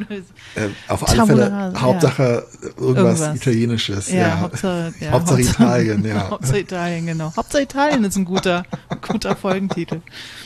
Äh, auf alle Fälle, Rasa, Hauptsache ja. irgendwas, irgendwas Italienisches. Ja, ja. Hauptsache, ja, Hauptsache Italien, ja. Hauptsache Italien, genau. Hauptsache Italien ist ein guter, guter Folgentitel.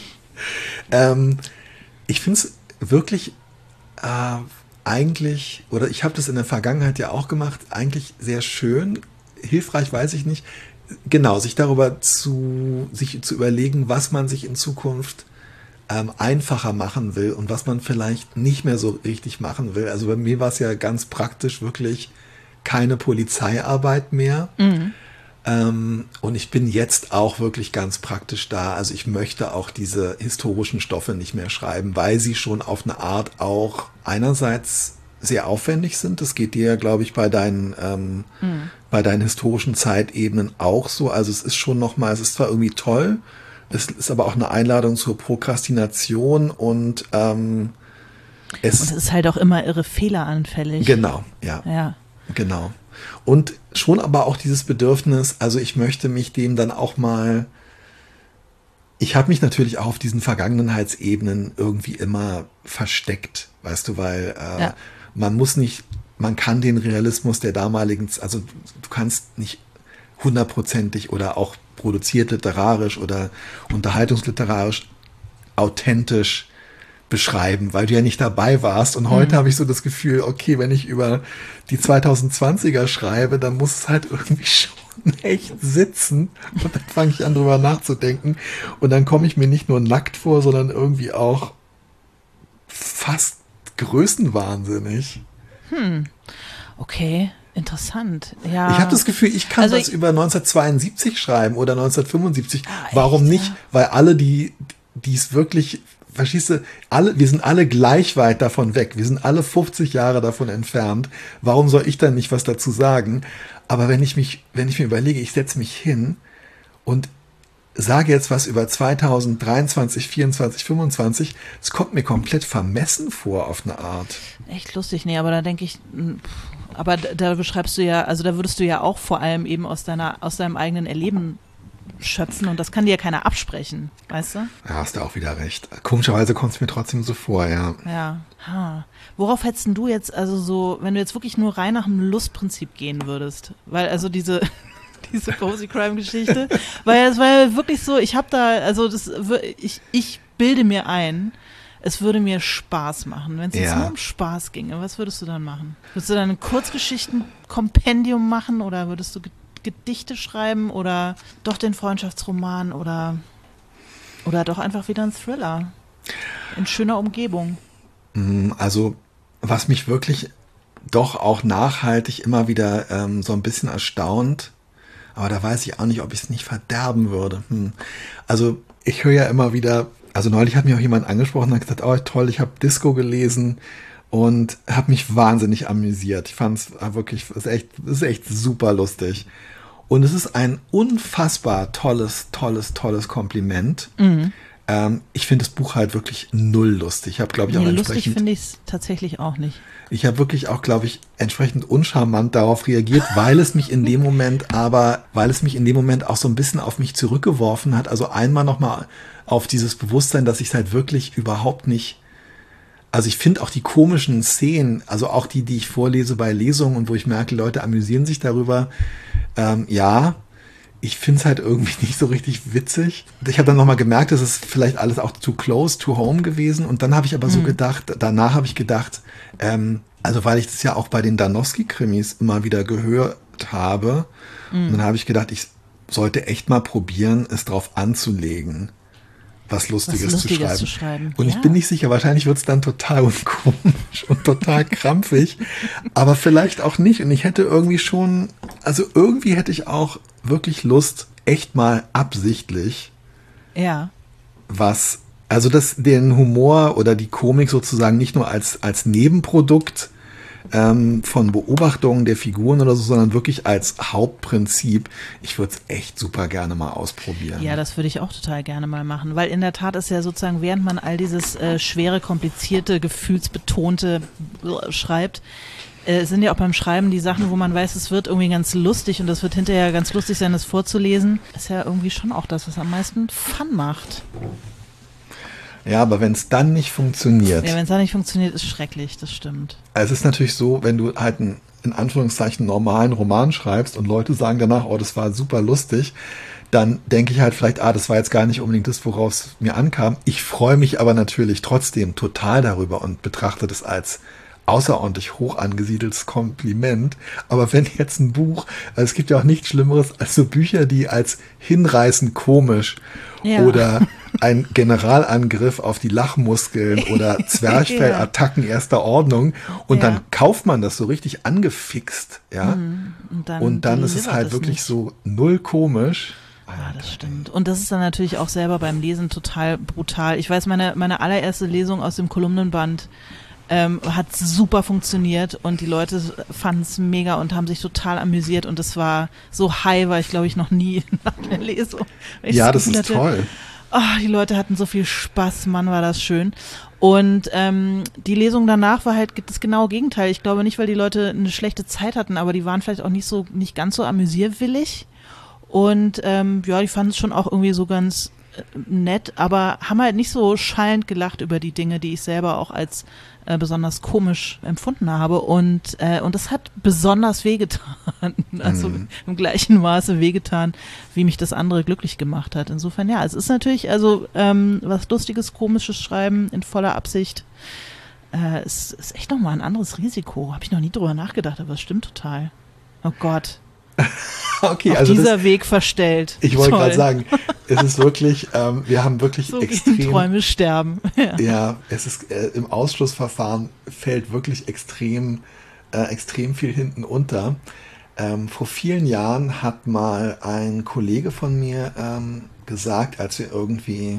Ähm, ich finde es wirklich äh, eigentlich, oder ich habe das in der Vergangenheit ja auch gemacht, eigentlich sehr schön, hilfreich weiß ich nicht, genau, sich darüber zu, sich zu überlegen, was man sich in Zukunft ähm, einfacher machen will und was man vielleicht nicht mehr so richtig machen will. Also bei mir war es ja ganz praktisch wirklich keine Polizeiarbeit mehr. Mhm. Ähm, und ich bin jetzt auch wirklich ganz praktisch da. Also ich möchte auch diese historischen Stoffe nicht mehr schreiben, weil sie schon auf eine Art auch einerseits sehr aufwendig sind. Das geht dir, glaube ich, bei deinen, ähm, mhm. bei deinen historischen Zeitebenen auch so. Also es ist schon nochmal, es ist zwar irgendwie toll, es ist aber auch eine Einladung zur Prokrastination und ähm, es, und es ist halt auch immer irre fehleranfällig. Genau, ja. Ja. Genau. Und schon aber auch dieses Bedürfnis, also ich möchte mich dem dann auch mal, ich habe mich natürlich auch auf diesen Vergangenheitsebenen irgendwie immer versteckt, weißt du, weil äh, ja. man muss nicht, man kann den Realismus der damaligen, also du kannst nicht hundertprozentig oder auch produziert literarisch oder unterhaltungsliterarisch authentisch beschreiben, weil du ja nicht dabei warst. Und heute mhm. habe ich so das Gefühl, okay, wenn ich über die zweitausendzwanziger schreibe, dann muss es halt irgendwie schon echt sitzen. Und dann fange ich an, drüber nachzudenken. Und dann komme ich mir nicht nur nackt vor, sondern irgendwie auch fast größenwahnsinnig. Hm, okay. Interessant, ja. Ich habe das Gefühl, ich kann also was ich, über neunzehnhundertzweiundsiebzig schreiben oder neunzehnhundertfünfundsiebzig. Ah, Warum echt, nicht? Ja? Weil alle, die die es wirklich verstehst du, alle, wir sind alle gleich weit davon weg. Wir sind alle fünfzig Jahre davon entfernt. Warum soll ich dann nicht was dazu sagen? Aber wenn ich mich, wenn ich mir überlege, ich setze mich hin und sage jetzt was über zweitausenddreiundzwanzig, vierundzwanzig, fünfundzwanzig, es kommt mir komplett vermessen vor auf eine Art. Echt lustig, nee, aber da denke ich, aber da beschreibst du ja, also da würdest du ja auch vor allem eben aus deiner, aus deinem eigenen Erleben schöpfen und das kann dir ja keiner absprechen, weißt du? Ja, hast du auch wieder recht. Komischerweise kommt es mir trotzdem so vor, ja. Ja. Ha. Worauf hättest du jetzt, also so, wenn du jetzt wirklich nur rein nach dem Lustprinzip gehen würdest? Weil also diese diese Cozy Crime Geschichte, weil es war ja wirklich so, ich habe da, also das, ich, ich bilde mir ein, es würde mir Spaß machen. Wenn es jetzt Ja. nur um Spaß ginge, was würdest du dann machen? Würdest du dann ein Kurzgeschichten-Kompendium machen oder würdest du Ge- Gedichte schreiben oder doch den Freundschaftsroman oder, oder doch einfach wieder ein Thriller in schöner Umgebung? Also, was mich wirklich doch auch nachhaltig immer wieder ähm, so ein bisschen erstaunt, aber da weiß ich auch nicht, ob ich es nicht verderben würde. Hm. Also, ich höre ja immer wieder, also neulich hat mir auch jemand angesprochen und hat gesagt, oh toll, ich habe Disco gelesen und habe mich wahnsinnig amüsiert. Ich fand es wirklich, es ist echt, es ist echt super lustig. Und es ist ein unfassbar tolles, tolles, tolles Kompliment. Mhm. Ähm, ich finde das Buch halt wirklich null lustig. Ich habe, glaube ich, Nee, auch lustig entsprechend, finde ich es tatsächlich auch nicht. ich habe wirklich auch, glaube ich, entsprechend uncharmant darauf reagiert, weil es mich in dem Moment aber, weil es mich in dem Moment auch so ein bisschen auf mich zurückgeworfen hat. Also einmal nochmal auf dieses Bewusstsein, dass ich es halt wirklich überhaupt nicht, also ich finde auch die komischen Szenen, also auch die, die ich vorlese bei Lesungen und wo ich merke, Leute amüsieren sich darüber, ähm, ja, ich finde es halt irgendwie nicht so richtig witzig. Ich habe dann nochmal gemerkt, es ist vielleicht alles auch too close to home gewesen. Und dann habe ich aber so gedacht, danach habe ich gedacht, ähm, also weil ich das ja auch bei den Danowski-Krimis immer wieder gehört habe. Mhm. Und dann habe ich gedacht, ich sollte echt mal probieren, es drauf anzulegen, was Lustiges, was Lustiges zu, schreiben. zu schreiben. Und Ja. ich bin nicht sicher, wahrscheinlich wird es dann total unkomisch und total krampfig, aber vielleicht auch nicht. Und ich hätte irgendwie schon, also irgendwie hätte ich auch wirklich Lust, echt mal absichtlich Ja. was, also das, den Humor oder die Komik sozusagen nicht nur als, als Nebenprodukt ähm, von Beobachtungen der Figuren oder so, sondern wirklich als Hauptprinzip. Ich würde es echt super gerne mal ausprobieren. Ja, das würde ich auch total gerne mal machen, weil in der Tat ist ja sozusagen, während man all dieses äh, schwere, komplizierte, gefühlsbetonte äh, schreibt, äh, sind ja auch beim Schreiben die Sachen, wo man weiß, es wird irgendwie ganz lustig und das wird hinterher ganz lustig sein, das vorzulesen, ist ja irgendwie schon auch das, was am meisten Fun macht. Ja, aber wenn es dann nicht funktioniert. Ja, wenn es da nicht funktioniert, ist schrecklich, das stimmt. Es ist natürlich so, wenn du halt einen, in Anführungszeichen, normalen Roman schreibst und Leute sagen danach, oh, das war super lustig, dann denke ich halt vielleicht, ah, das war jetzt gar nicht unbedingt das, worauf es mir ankam. Ich freue mich aber natürlich trotzdem total darüber und betrachte das als außerordentlich hoch angesiedeltes Kompliment. Aber wenn jetzt ein Buch, also es gibt ja auch nichts Schlimmeres als so Bücher, die als hinreißend komisch Ja. oder ein Generalangriff auf die Lachmuskeln oder Zwerchfellattacken erster Ordnung und Ja. dann kauft man das so richtig angefixt, ja. Und dann, Und dann ist es delivert halt es wirklich nicht. so null komisch. Ja, das stimmt. Und das ist dann natürlich auch selber beim Lesen total brutal. Ich weiß, meine, meine allererste Lesung aus dem Kolumnenband ähm, hat super funktioniert und die Leute fanden es mega und haben sich total amüsiert und es war so high, war ich glaube ich noch nie nach der Lesung. Weil ich Ja, das das Gefühl ist hatte, toll. Oh, die Leute hatten so viel Spaß, Mann, war das schön. Und ähm, die Lesung danach war halt das genaue Gegenteil. Ich glaube nicht, weil die Leute eine schlechte Zeit hatten, aber die waren vielleicht auch nicht so, nicht ganz so amüsierwillig. Und ähm, ja, die fanden es schon auch irgendwie so ganz äh, nett, aber haben halt nicht so schallend gelacht über die Dinge, die ich selber auch als äh, besonders komisch empfunden habe. Und äh, und das hat besonders wehgetan. Also Mhm. im gleichen Maße wehgetan, wie mich das andere glücklich gemacht hat. Insofern, ja, es ist natürlich, also ähm, was Lustiges, Komisches schreiben in voller Absicht, äh, ist, ist echt nochmal ein anderes Risiko. Habe ich noch nie drüber nachgedacht, aber es stimmt total. Oh Gott. Okay, Auf also dieser das, Weg verstellt. ich wollte Toll. gerade sagen, es ist wirklich, ähm, wir haben wirklich So gehen extrem, Träume sterben. Ja. ja, es ist äh, im Ausschlussverfahren fällt wirklich extrem, äh, extrem viel hinten unter. Ähm, vor vielen Jahren hat mal ein Kollege von mir ähm, gesagt, als wir irgendwie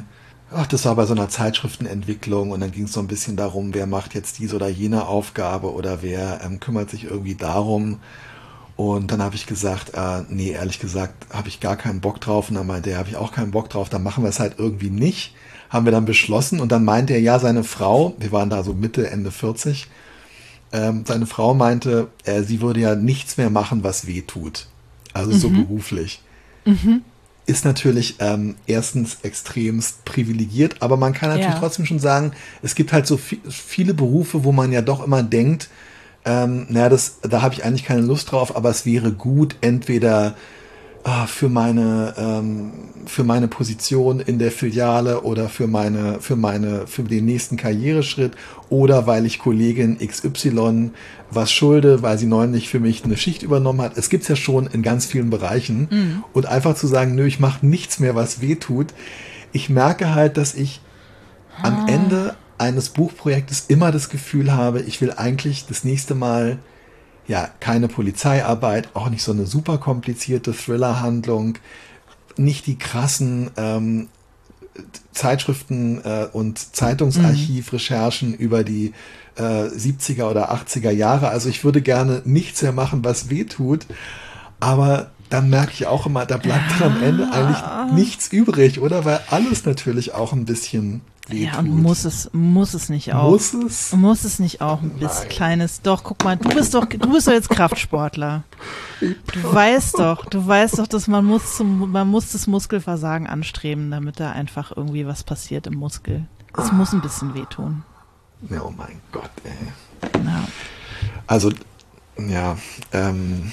ach, das war bei so einer Zeitschriftenentwicklung und dann ging es so ein bisschen darum, wer macht jetzt diese oder jene Aufgabe oder wer ähm, kümmert sich irgendwie darum. Und dann habe ich gesagt, äh, nee, ehrlich gesagt, habe ich gar keinen Bock drauf. Und dann meinte er, habe ich auch keinen Bock drauf, dann machen wir es halt irgendwie nicht. Haben wir dann beschlossen. Und dann meinte er, ja, seine Frau, wir waren da so Mitte, Ende vierzig, ähm, seine Frau meinte, äh, sie würde ja nichts mehr machen, was weh tut. Also mhm. so beruflich. Mhm. Ist natürlich ähm, erstens extremst privilegiert, aber man kann natürlich ja. trotzdem schon sagen, es gibt halt so viel, viele Berufe, wo man ja doch immer denkt, ähm, naja, das, da habe ich eigentlich keine Lust drauf, aber es wäre gut, entweder ah, für meine ähm, für meine Position in der Filiale oder für meine für meine für den nächsten Karriereschritt oder weil ich Kollegin X Y was schulde, weil sie neulich für mich eine Schicht übernommen hat. Es gibt's ja schon in ganz vielen Bereichen. Mhm. Und einfach zu sagen, nö, ich mache nichts mehr, was weh tut. Ich merke halt, dass ich ah. am Ende eines Buchprojektes immer das Gefühl habe, ich will eigentlich das nächste Mal ja keine Polizeiarbeit, auch nicht so eine super komplizierte Thriller-Handlung, nicht die krassen ähm, Zeitschriften äh, und Zeitungsarchiv-Recherchen mhm. über die äh, siebziger oder achtziger Jahre. Also ich würde gerne nichts mehr machen, was weh tut, aber dann merke ich auch immer, da bleibt dann am Ende eigentlich nichts übrig, oder? Weil alles natürlich auch ein bisschen weh ja, tut. und muss es, muss es nicht auch. Muss es? Muss es nicht auch ein bisschen kleines, doch, guck mal, du bist doch, du bist doch jetzt Kraftsportler. Du weißt doch, du weißt doch, dass man muss zum, man muss das Muskelversagen anstreben, damit da einfach irgendwie was passiert im Muskel. Es muss ein bisschen wehtun. Ja, oh mein Gott, ey. Ja. Also, ja, ähm.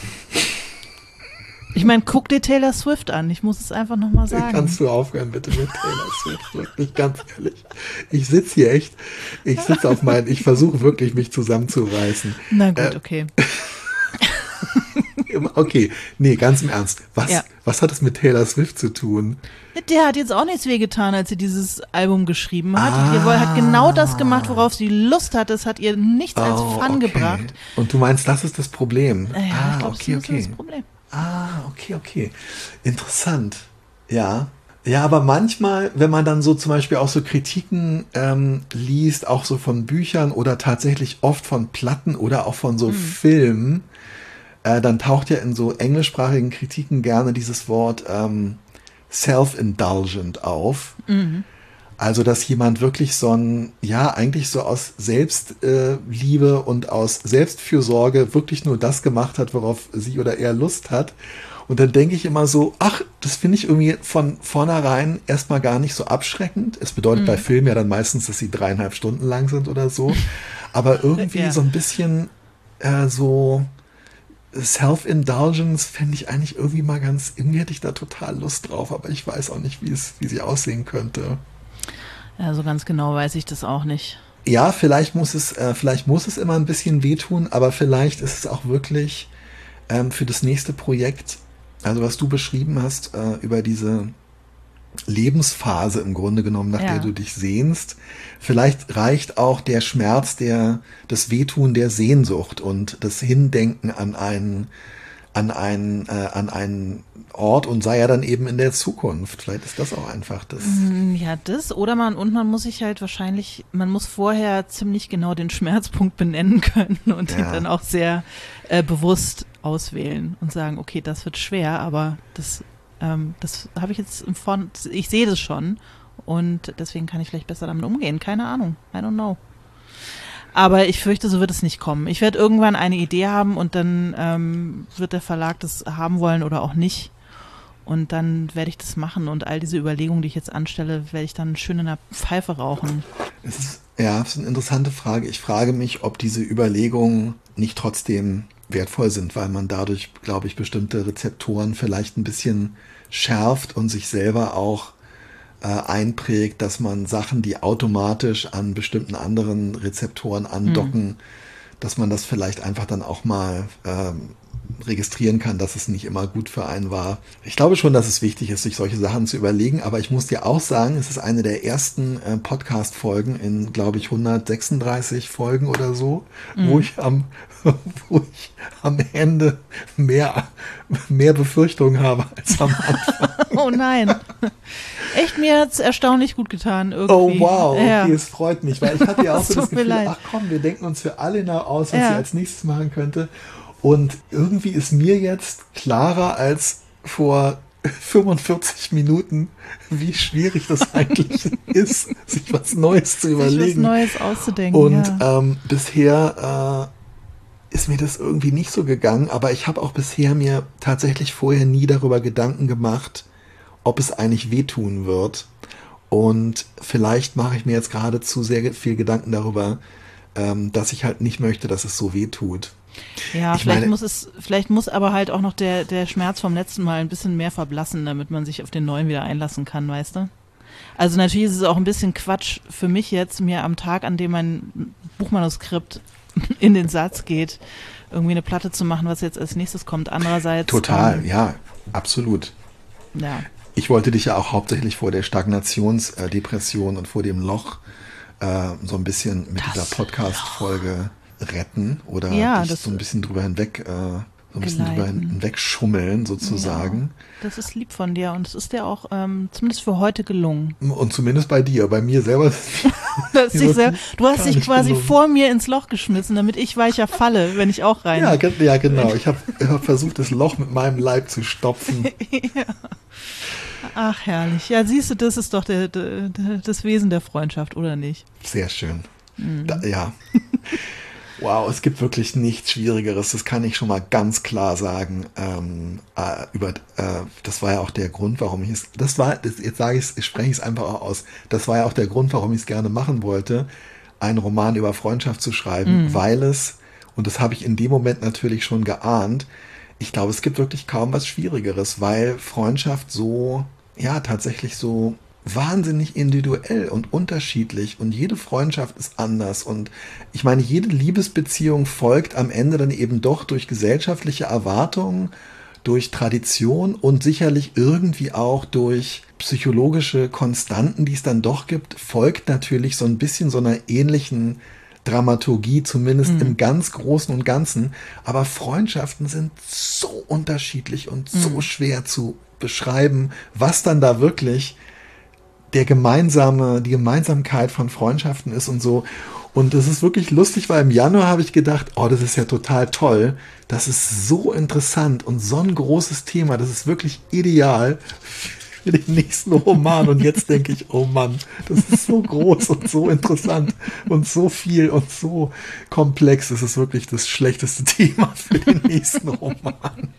Ich meine, guck dir Taylor Swift an. Ich muss es einfach nochmal sagen. Kannst du aufhören, bitte, mit Taylor Swift? Wirklich, ganz ehrlich. Ich sitze hier echt, ich sitze auf meinen, ich versuche wirklich, mich zusammenzureißen. Na gut, äh, okay. Okay, nee, ganz im Ernst. Was, ja. was hat es mit Taylor Swift zu tun? Der hat jetzt auch nichts wehgetan, als sie dieses Album geschrieben hat. Ah. Die hat genau das gemacht, worauf sie Lust hatte. Es hat ihr nichts oh, als Fun okay. gebracht. Und du meinst, das ist das Problem? Ja, ah, ich glaub, okay, das okay. ist das Problem. Ah, okay, okay. Interessant. Ja. Ja, aber manchmal, wenn man dann so zum Beispiel auch so Kritiken ähm, liest, auch so von Büchern oder tatsächlich oft von Platten oder auch von so mhm. Filmen, äh, dann taucht ja in so englischsprachigen Kritiken gerne dieses Wort ähm, self-indulgent auf. Mhm. Also, dass jemand wirklich so ein, ja, eigentlich so aus Selbstliebe äh, und aus Selbstfürsorge wirklich nur das gemacht hat, worauf sie oder er Lust hat. Und dann denke ich immer so, ach, das finde ich irgendwie von vornherein erstmal gar nicht so abschreckend. Es bedeutet mhm. bei Filmen ja dann meistens, dass sie dreieinhalb Stunden lang sind oder so. Aber irgendwie ja. so ein bisschen äh, so Self-Indulgence fände ich eigentlich irgendwie mal ganz, irgendwie hätte ich da total Lust drauf, aber ich weiß auch nicht, wie es, wie sie aussehen könnte. Ja, so ganz genau weiß ich das auch nicht. Ja, vielleicht muss es, äh, vielleicht muss es immer ein bisschen wehtun, aber vielleicht ist es auch wirklich ähm, für das nächste Projekt, also was du beschrieben hast, äh, über diese Lebensphase im Grunde genommen, nach ja. der du dich sehnst, vielleicht reicht auch der Schmerz, der, das Wehtun der Sehnsucht und das Hindenken an einen, an einen, äh, an einen Ort und sei ja dann eben in der Zukunft. Vielleicht ist das auch einfach das. Ja, das oder man, und man muss sich halt wahrscheinlich, man muss vorher ziemlich genau den Schmerzpunkt benennen können und ja. ihn dann auch sehr äh, bewusst auswählen und sagen, okay, das wird schwer, aber das, ähm, das habe ich jetzt im Vorn, ich sehe das schon und deswegen kann ich vielleicht besser damit umgehen. Keine Ahnung, I don't know. Aber ich fürchte, so wird es nicht kommen. Ich werde irgendwann eine Idee haben und dann ähm, wird der Verlag das haben wollen oder auch nicht. Und dann werde ich das machen und all diese Überlegungen, die ich jetzt anstelle, werde ich dann schön in der Pfeife rauchen. Es ist, ja, das ist eine interessante Frage. Ich frage mich, ob diese Überlegungen nicht trotzdem wertvoll sind, weil man dadurch, glaube ich, bestimmte Rezeptoren vielleicht ein bisschen schärft und sich selber auch äh, einprägt, dass man Sachen, die automatisch an bestimmten anderen Rezeptoren andocken, mhm. dass man das vielleicht einfach dann auch mal ähm, registrieren kann, dass es nicht immer gut für einen war. Ich glaube schon, dass es wichtig ist, sich solche Sachen zu überlegen, aber ich muss dir auch sagen, es ist eine der ersten äh, Podcast-Folgen in, glaube ich, hundertsechsunddreißig Folgen oder so, mhm. wo ich am wo ich am Ende mehr, mehr Befürchtungen habe als am Anfang. Oh nein. Echt, mir hat's erstaunlich gut getan irgendwie. Oh wow, okay, ja. es freut mich, weil ich hatte ja auch so Tut das mir Gefühl, leid. ach komm, wir denken uns für Alena aus, was Ja. sie als nächstes machen könnte. Und irgendwie ist mir jetzt klarer als vor fünfundvierzig Minuten, wie schwierig das eigentlich ist, sich was Neues zu überlegen. Sich was Neues auszudenken, Und ja. ähm, bisher äh, ist mir das irgendwie nicht so gegangen, aber ich habe auch bisher mir tatsächlich vorher nie darüber Gedanken gemacht, ob es eigentlich wehtun wird. Und vielleicht mache ich mir jetzt gerade zu sehr viel Gedanken darüber, ähm, dass ich halt nicht möchte, dass es so wehtut. Ja, Ich vielleicht meine- muss es, vielleicht muss aber halt auch noch der, der Schmerz vom letzten Mal ein bisschen mehr verblassen, damit man sich auf den neuen wieder einlassen kann, weißt du? Also natürlich ist es auch ein bisschen Quatsch für mich jetzt, mir am Tag, an dem mein Buchmanuskript in den Satz geht, irgendwie eine Platte zu machen, was jetzt als nächstes kommt. Andererseits. Total, ähm, ja, absolut. ja. Ich wollte dich ja auch hauptsächlich vor der Stagnationsdepression und vor dem Loch äh, so ein bisschen mit Das dieser Podcast-Folge retten oder Ja, dich das- so ein bisschen drüber hinweg, äh, so ein bisschen drüber Geleiten. hinweg schummeln sozusagen. Das ist lieb von dir und es ist dir auch ähm, zumindest für heute gelungen. Und zumindest bei dir, bei mir selber. Du hast, dich selber, du hast Gar dich nicht quasi gelungen. vor mir ins Loch geschmissen, damit ich weicher falle, wenn ich auch rein. Ja, ge- ja, genau. Ich habe hab versucht, das Loch mit meinem Leib zu stopfen. Ach, herrlich. Ja, siehst du, das ist doch der, der, der, das Wesen der Freundschaft, oder nicht? Sehr schön. Mhm. Da, ja. Wow, es gibt wirklich nichts Schwierigeres, das kann ich schon mal ganz klar sagen. Ähm, äh, über, äh, das war ja auch der Grund, warum ich es, das war, das, jetzt sage ich es, spreche ich es einfach auch aus, das war ja auch der Grund, warum ich es gerne machen wollte, einen Roman über Freundschaft zu schreiben, Mhm. weil es, und das habe ich in dem Moment natürlich schon geahnt, ich glaube, es gibt wirklich kaum was Schwierigeres, weil Freundschaft so, ja, tatsächlich so wahnsinnig individuell und unterschiedlich und jede Freundschaft ist anders und ich meine, jede Liebesbeziehung folgt am Ende dann eben doch durch gesellschaftliche Erwartungen, durch Tradition und sicherlich irgendwie auch durch psychologische Konstanten, die es dann doch gibt, folgt natürlich so ein bisschen so einer ähnlichen Dramaturgie, zumindest Mhm. im ganz Großen und Ganzen. Aber Freundschaften sind so unterschiedlich und so Mhm. schwer zu beschreiben, was dann da wirklich der gemeinsame, die Gemeinsamkeit von Freundschaften ist und so. Und das ist wirklich lustig, weil im Januar habe ich gedacht, oh, das ist ja total toll. Das ist so interessant und so ein großes Thema. Das ist wirklich ideal für den nächsten Roman. Und jetzt denke ich, oh Mann, das ist so groß und so interessant und so viel und so komplex. Das ist wirklich das schlechteste Thema für den nächsten Roman.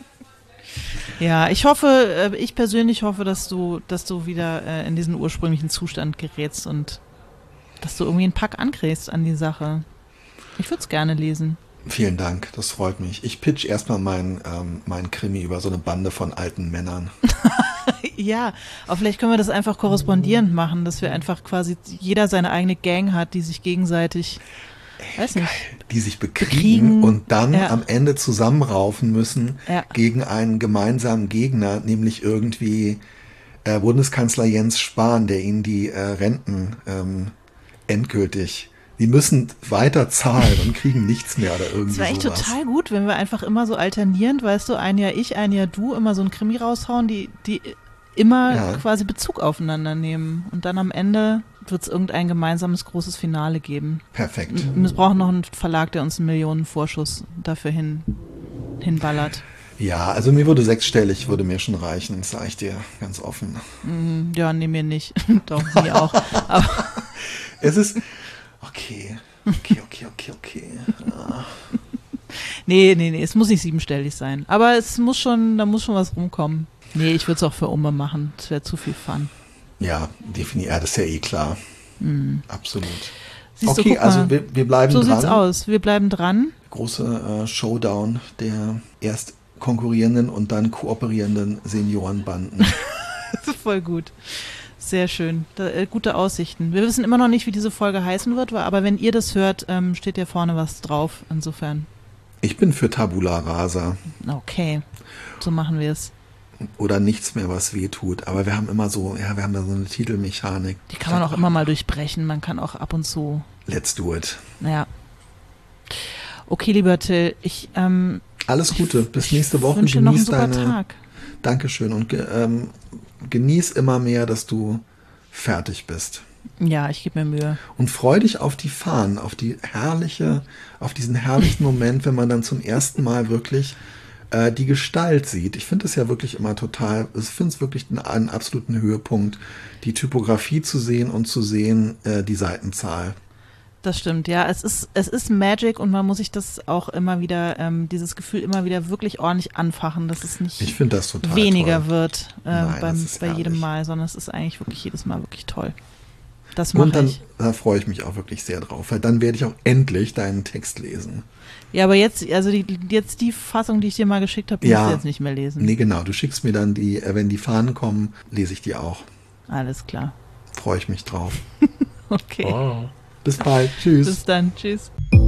Ja, ich hoffe, äh, ich persönlich hoffe, dass du, dass du wieder äh, in diesen ursprünglichen Zustand gerätst und dass du irgendwie einen Pack ankriegst an die Sache. Ich würde es gerne lesen. Vielen Dank, das freut mich. Ich pitch erstmal meinen ähm, mein Krimi über so eine Bande von alten Männern. Ja, aber vielleicht können wir das einfach korrespondierend machen, dass wir einfach quasi jeder seine eigene Gang hat, die sich gegenseitig, weiß nicht, Die sich bekriegen, Bekriegen, und dann ja. am Ende zusammenraufen müssen Ja. gegen einen gemeinsamen Gegner, nämlich irgendwie äh, Bundeskanzler Jens Spahn, der ihnen die äh, Renten ähm, endgültig, die müssen weiter zahlen und kriegen nichts mehr oder irgendwie das wäre echt sowas. total gut, wenn wir einfach immer so alternierend, weißt du, ein Jahr ich, ein Jahr du, immer so ein Krimi raushauen, die, die immer Ja. quasi Bezug aufeinander nehmen. Und dann am Ende wird es irgendein gemeinsames großes Finale geben. Perfekt. Und es braucht noch einen Verlag, der uns einen Millionenvorschuss dafür hin, hinballert. Ja, also mir würde sechsstellig, würde mir schon reichen, das sage ich dir ganz offen. Mm, Ja, nee, mir nicht. Doch, mir auch. Aber Es ist, okay, okay, okay, okay, okay. Ja. nee, nee, nee, es muss nicht siebenstellig sein. Aber es muss schon, da muss schon was rumkommen. Nee, ich würde es auch für Umme machen. Das wäre zu viel Fun. Ja, definitiv, ja, das ist ja eh klar. Mm. Absolut. Siehst du, Okay, guck mal. also wir, wir bleiben So dran. sieht's aus. Wir bleiben dran. Große äh, Showdown der erst konkurrierenden und dann kooperierenden Seniorenbanden. Das ist voll gut. Sehr schön. Da, äh, gute Aussichten. Wir wissen immer noch nicht, wie diese Folge heißen wird, aber wenn ihr das hört, ähm, steht ja vorne was drauf. Insofern, Ich bin für Tabula Rasa okay. So machen wir es. oder nichts mehr, was weh tut. Aber wir haben immer so, ja, wir haben da so eine Titelmechanik. Die kann man auch immer mal durchbrechen. Man kann auch ab und zu, Let's do it. naja. Okay, lieber Till, ich ähm, Alles Gute. Bis nächste Woche. wünsche dir noch einen Genieß super deine. Tag. Dankeschön. Und ge- ähm, genieß immer mehr, dass du fertig bist. Ja, ich gebe mir Mühe. Und freu dich auf die Fahnen, auf die herrliche, auf diesen herrlichen Moment, wenn man dann zum ersten Mal wirklich äh, die Gestalt sieht. Ich finde es ja wirklich immer total, ich finde es wirklich einen, einen absoluten Höhepunkt, die Typografie zu sehen und zu sehen äh, die Seitenzahl. Das stimmt, ja. Es ist, es ist Magic und man muss sich das auch immer wieder, ähm, dieses Gefühl immer wieder wirklich ordentlich anfachen, dass es nicht Ich finde das total weniger toll. wird äh, Nein, beim, das ist bei jedem herrlich. Mal, sondern es ist eigentlich wirklich jedes Mal wirklich toll. Das Und mache dann, ich. da freue ich mich auch wirklich sehr drauf, weil dann werde ich auch endlich deinen Text lesen. Ja, aber jetzt, also die, jetzt die Fassung, die ich dir mal geschickt habe, musst Ja. du jetzt nicht mehr lesen. Nee, genau, du schickst mir dann die, äh, wenn die Fahnen kommen, lese ich die auch. Alles klar. Freue ich mich drauf. Okay. Oh. Bis bald. Tschüss. Bis dann. Tschüss.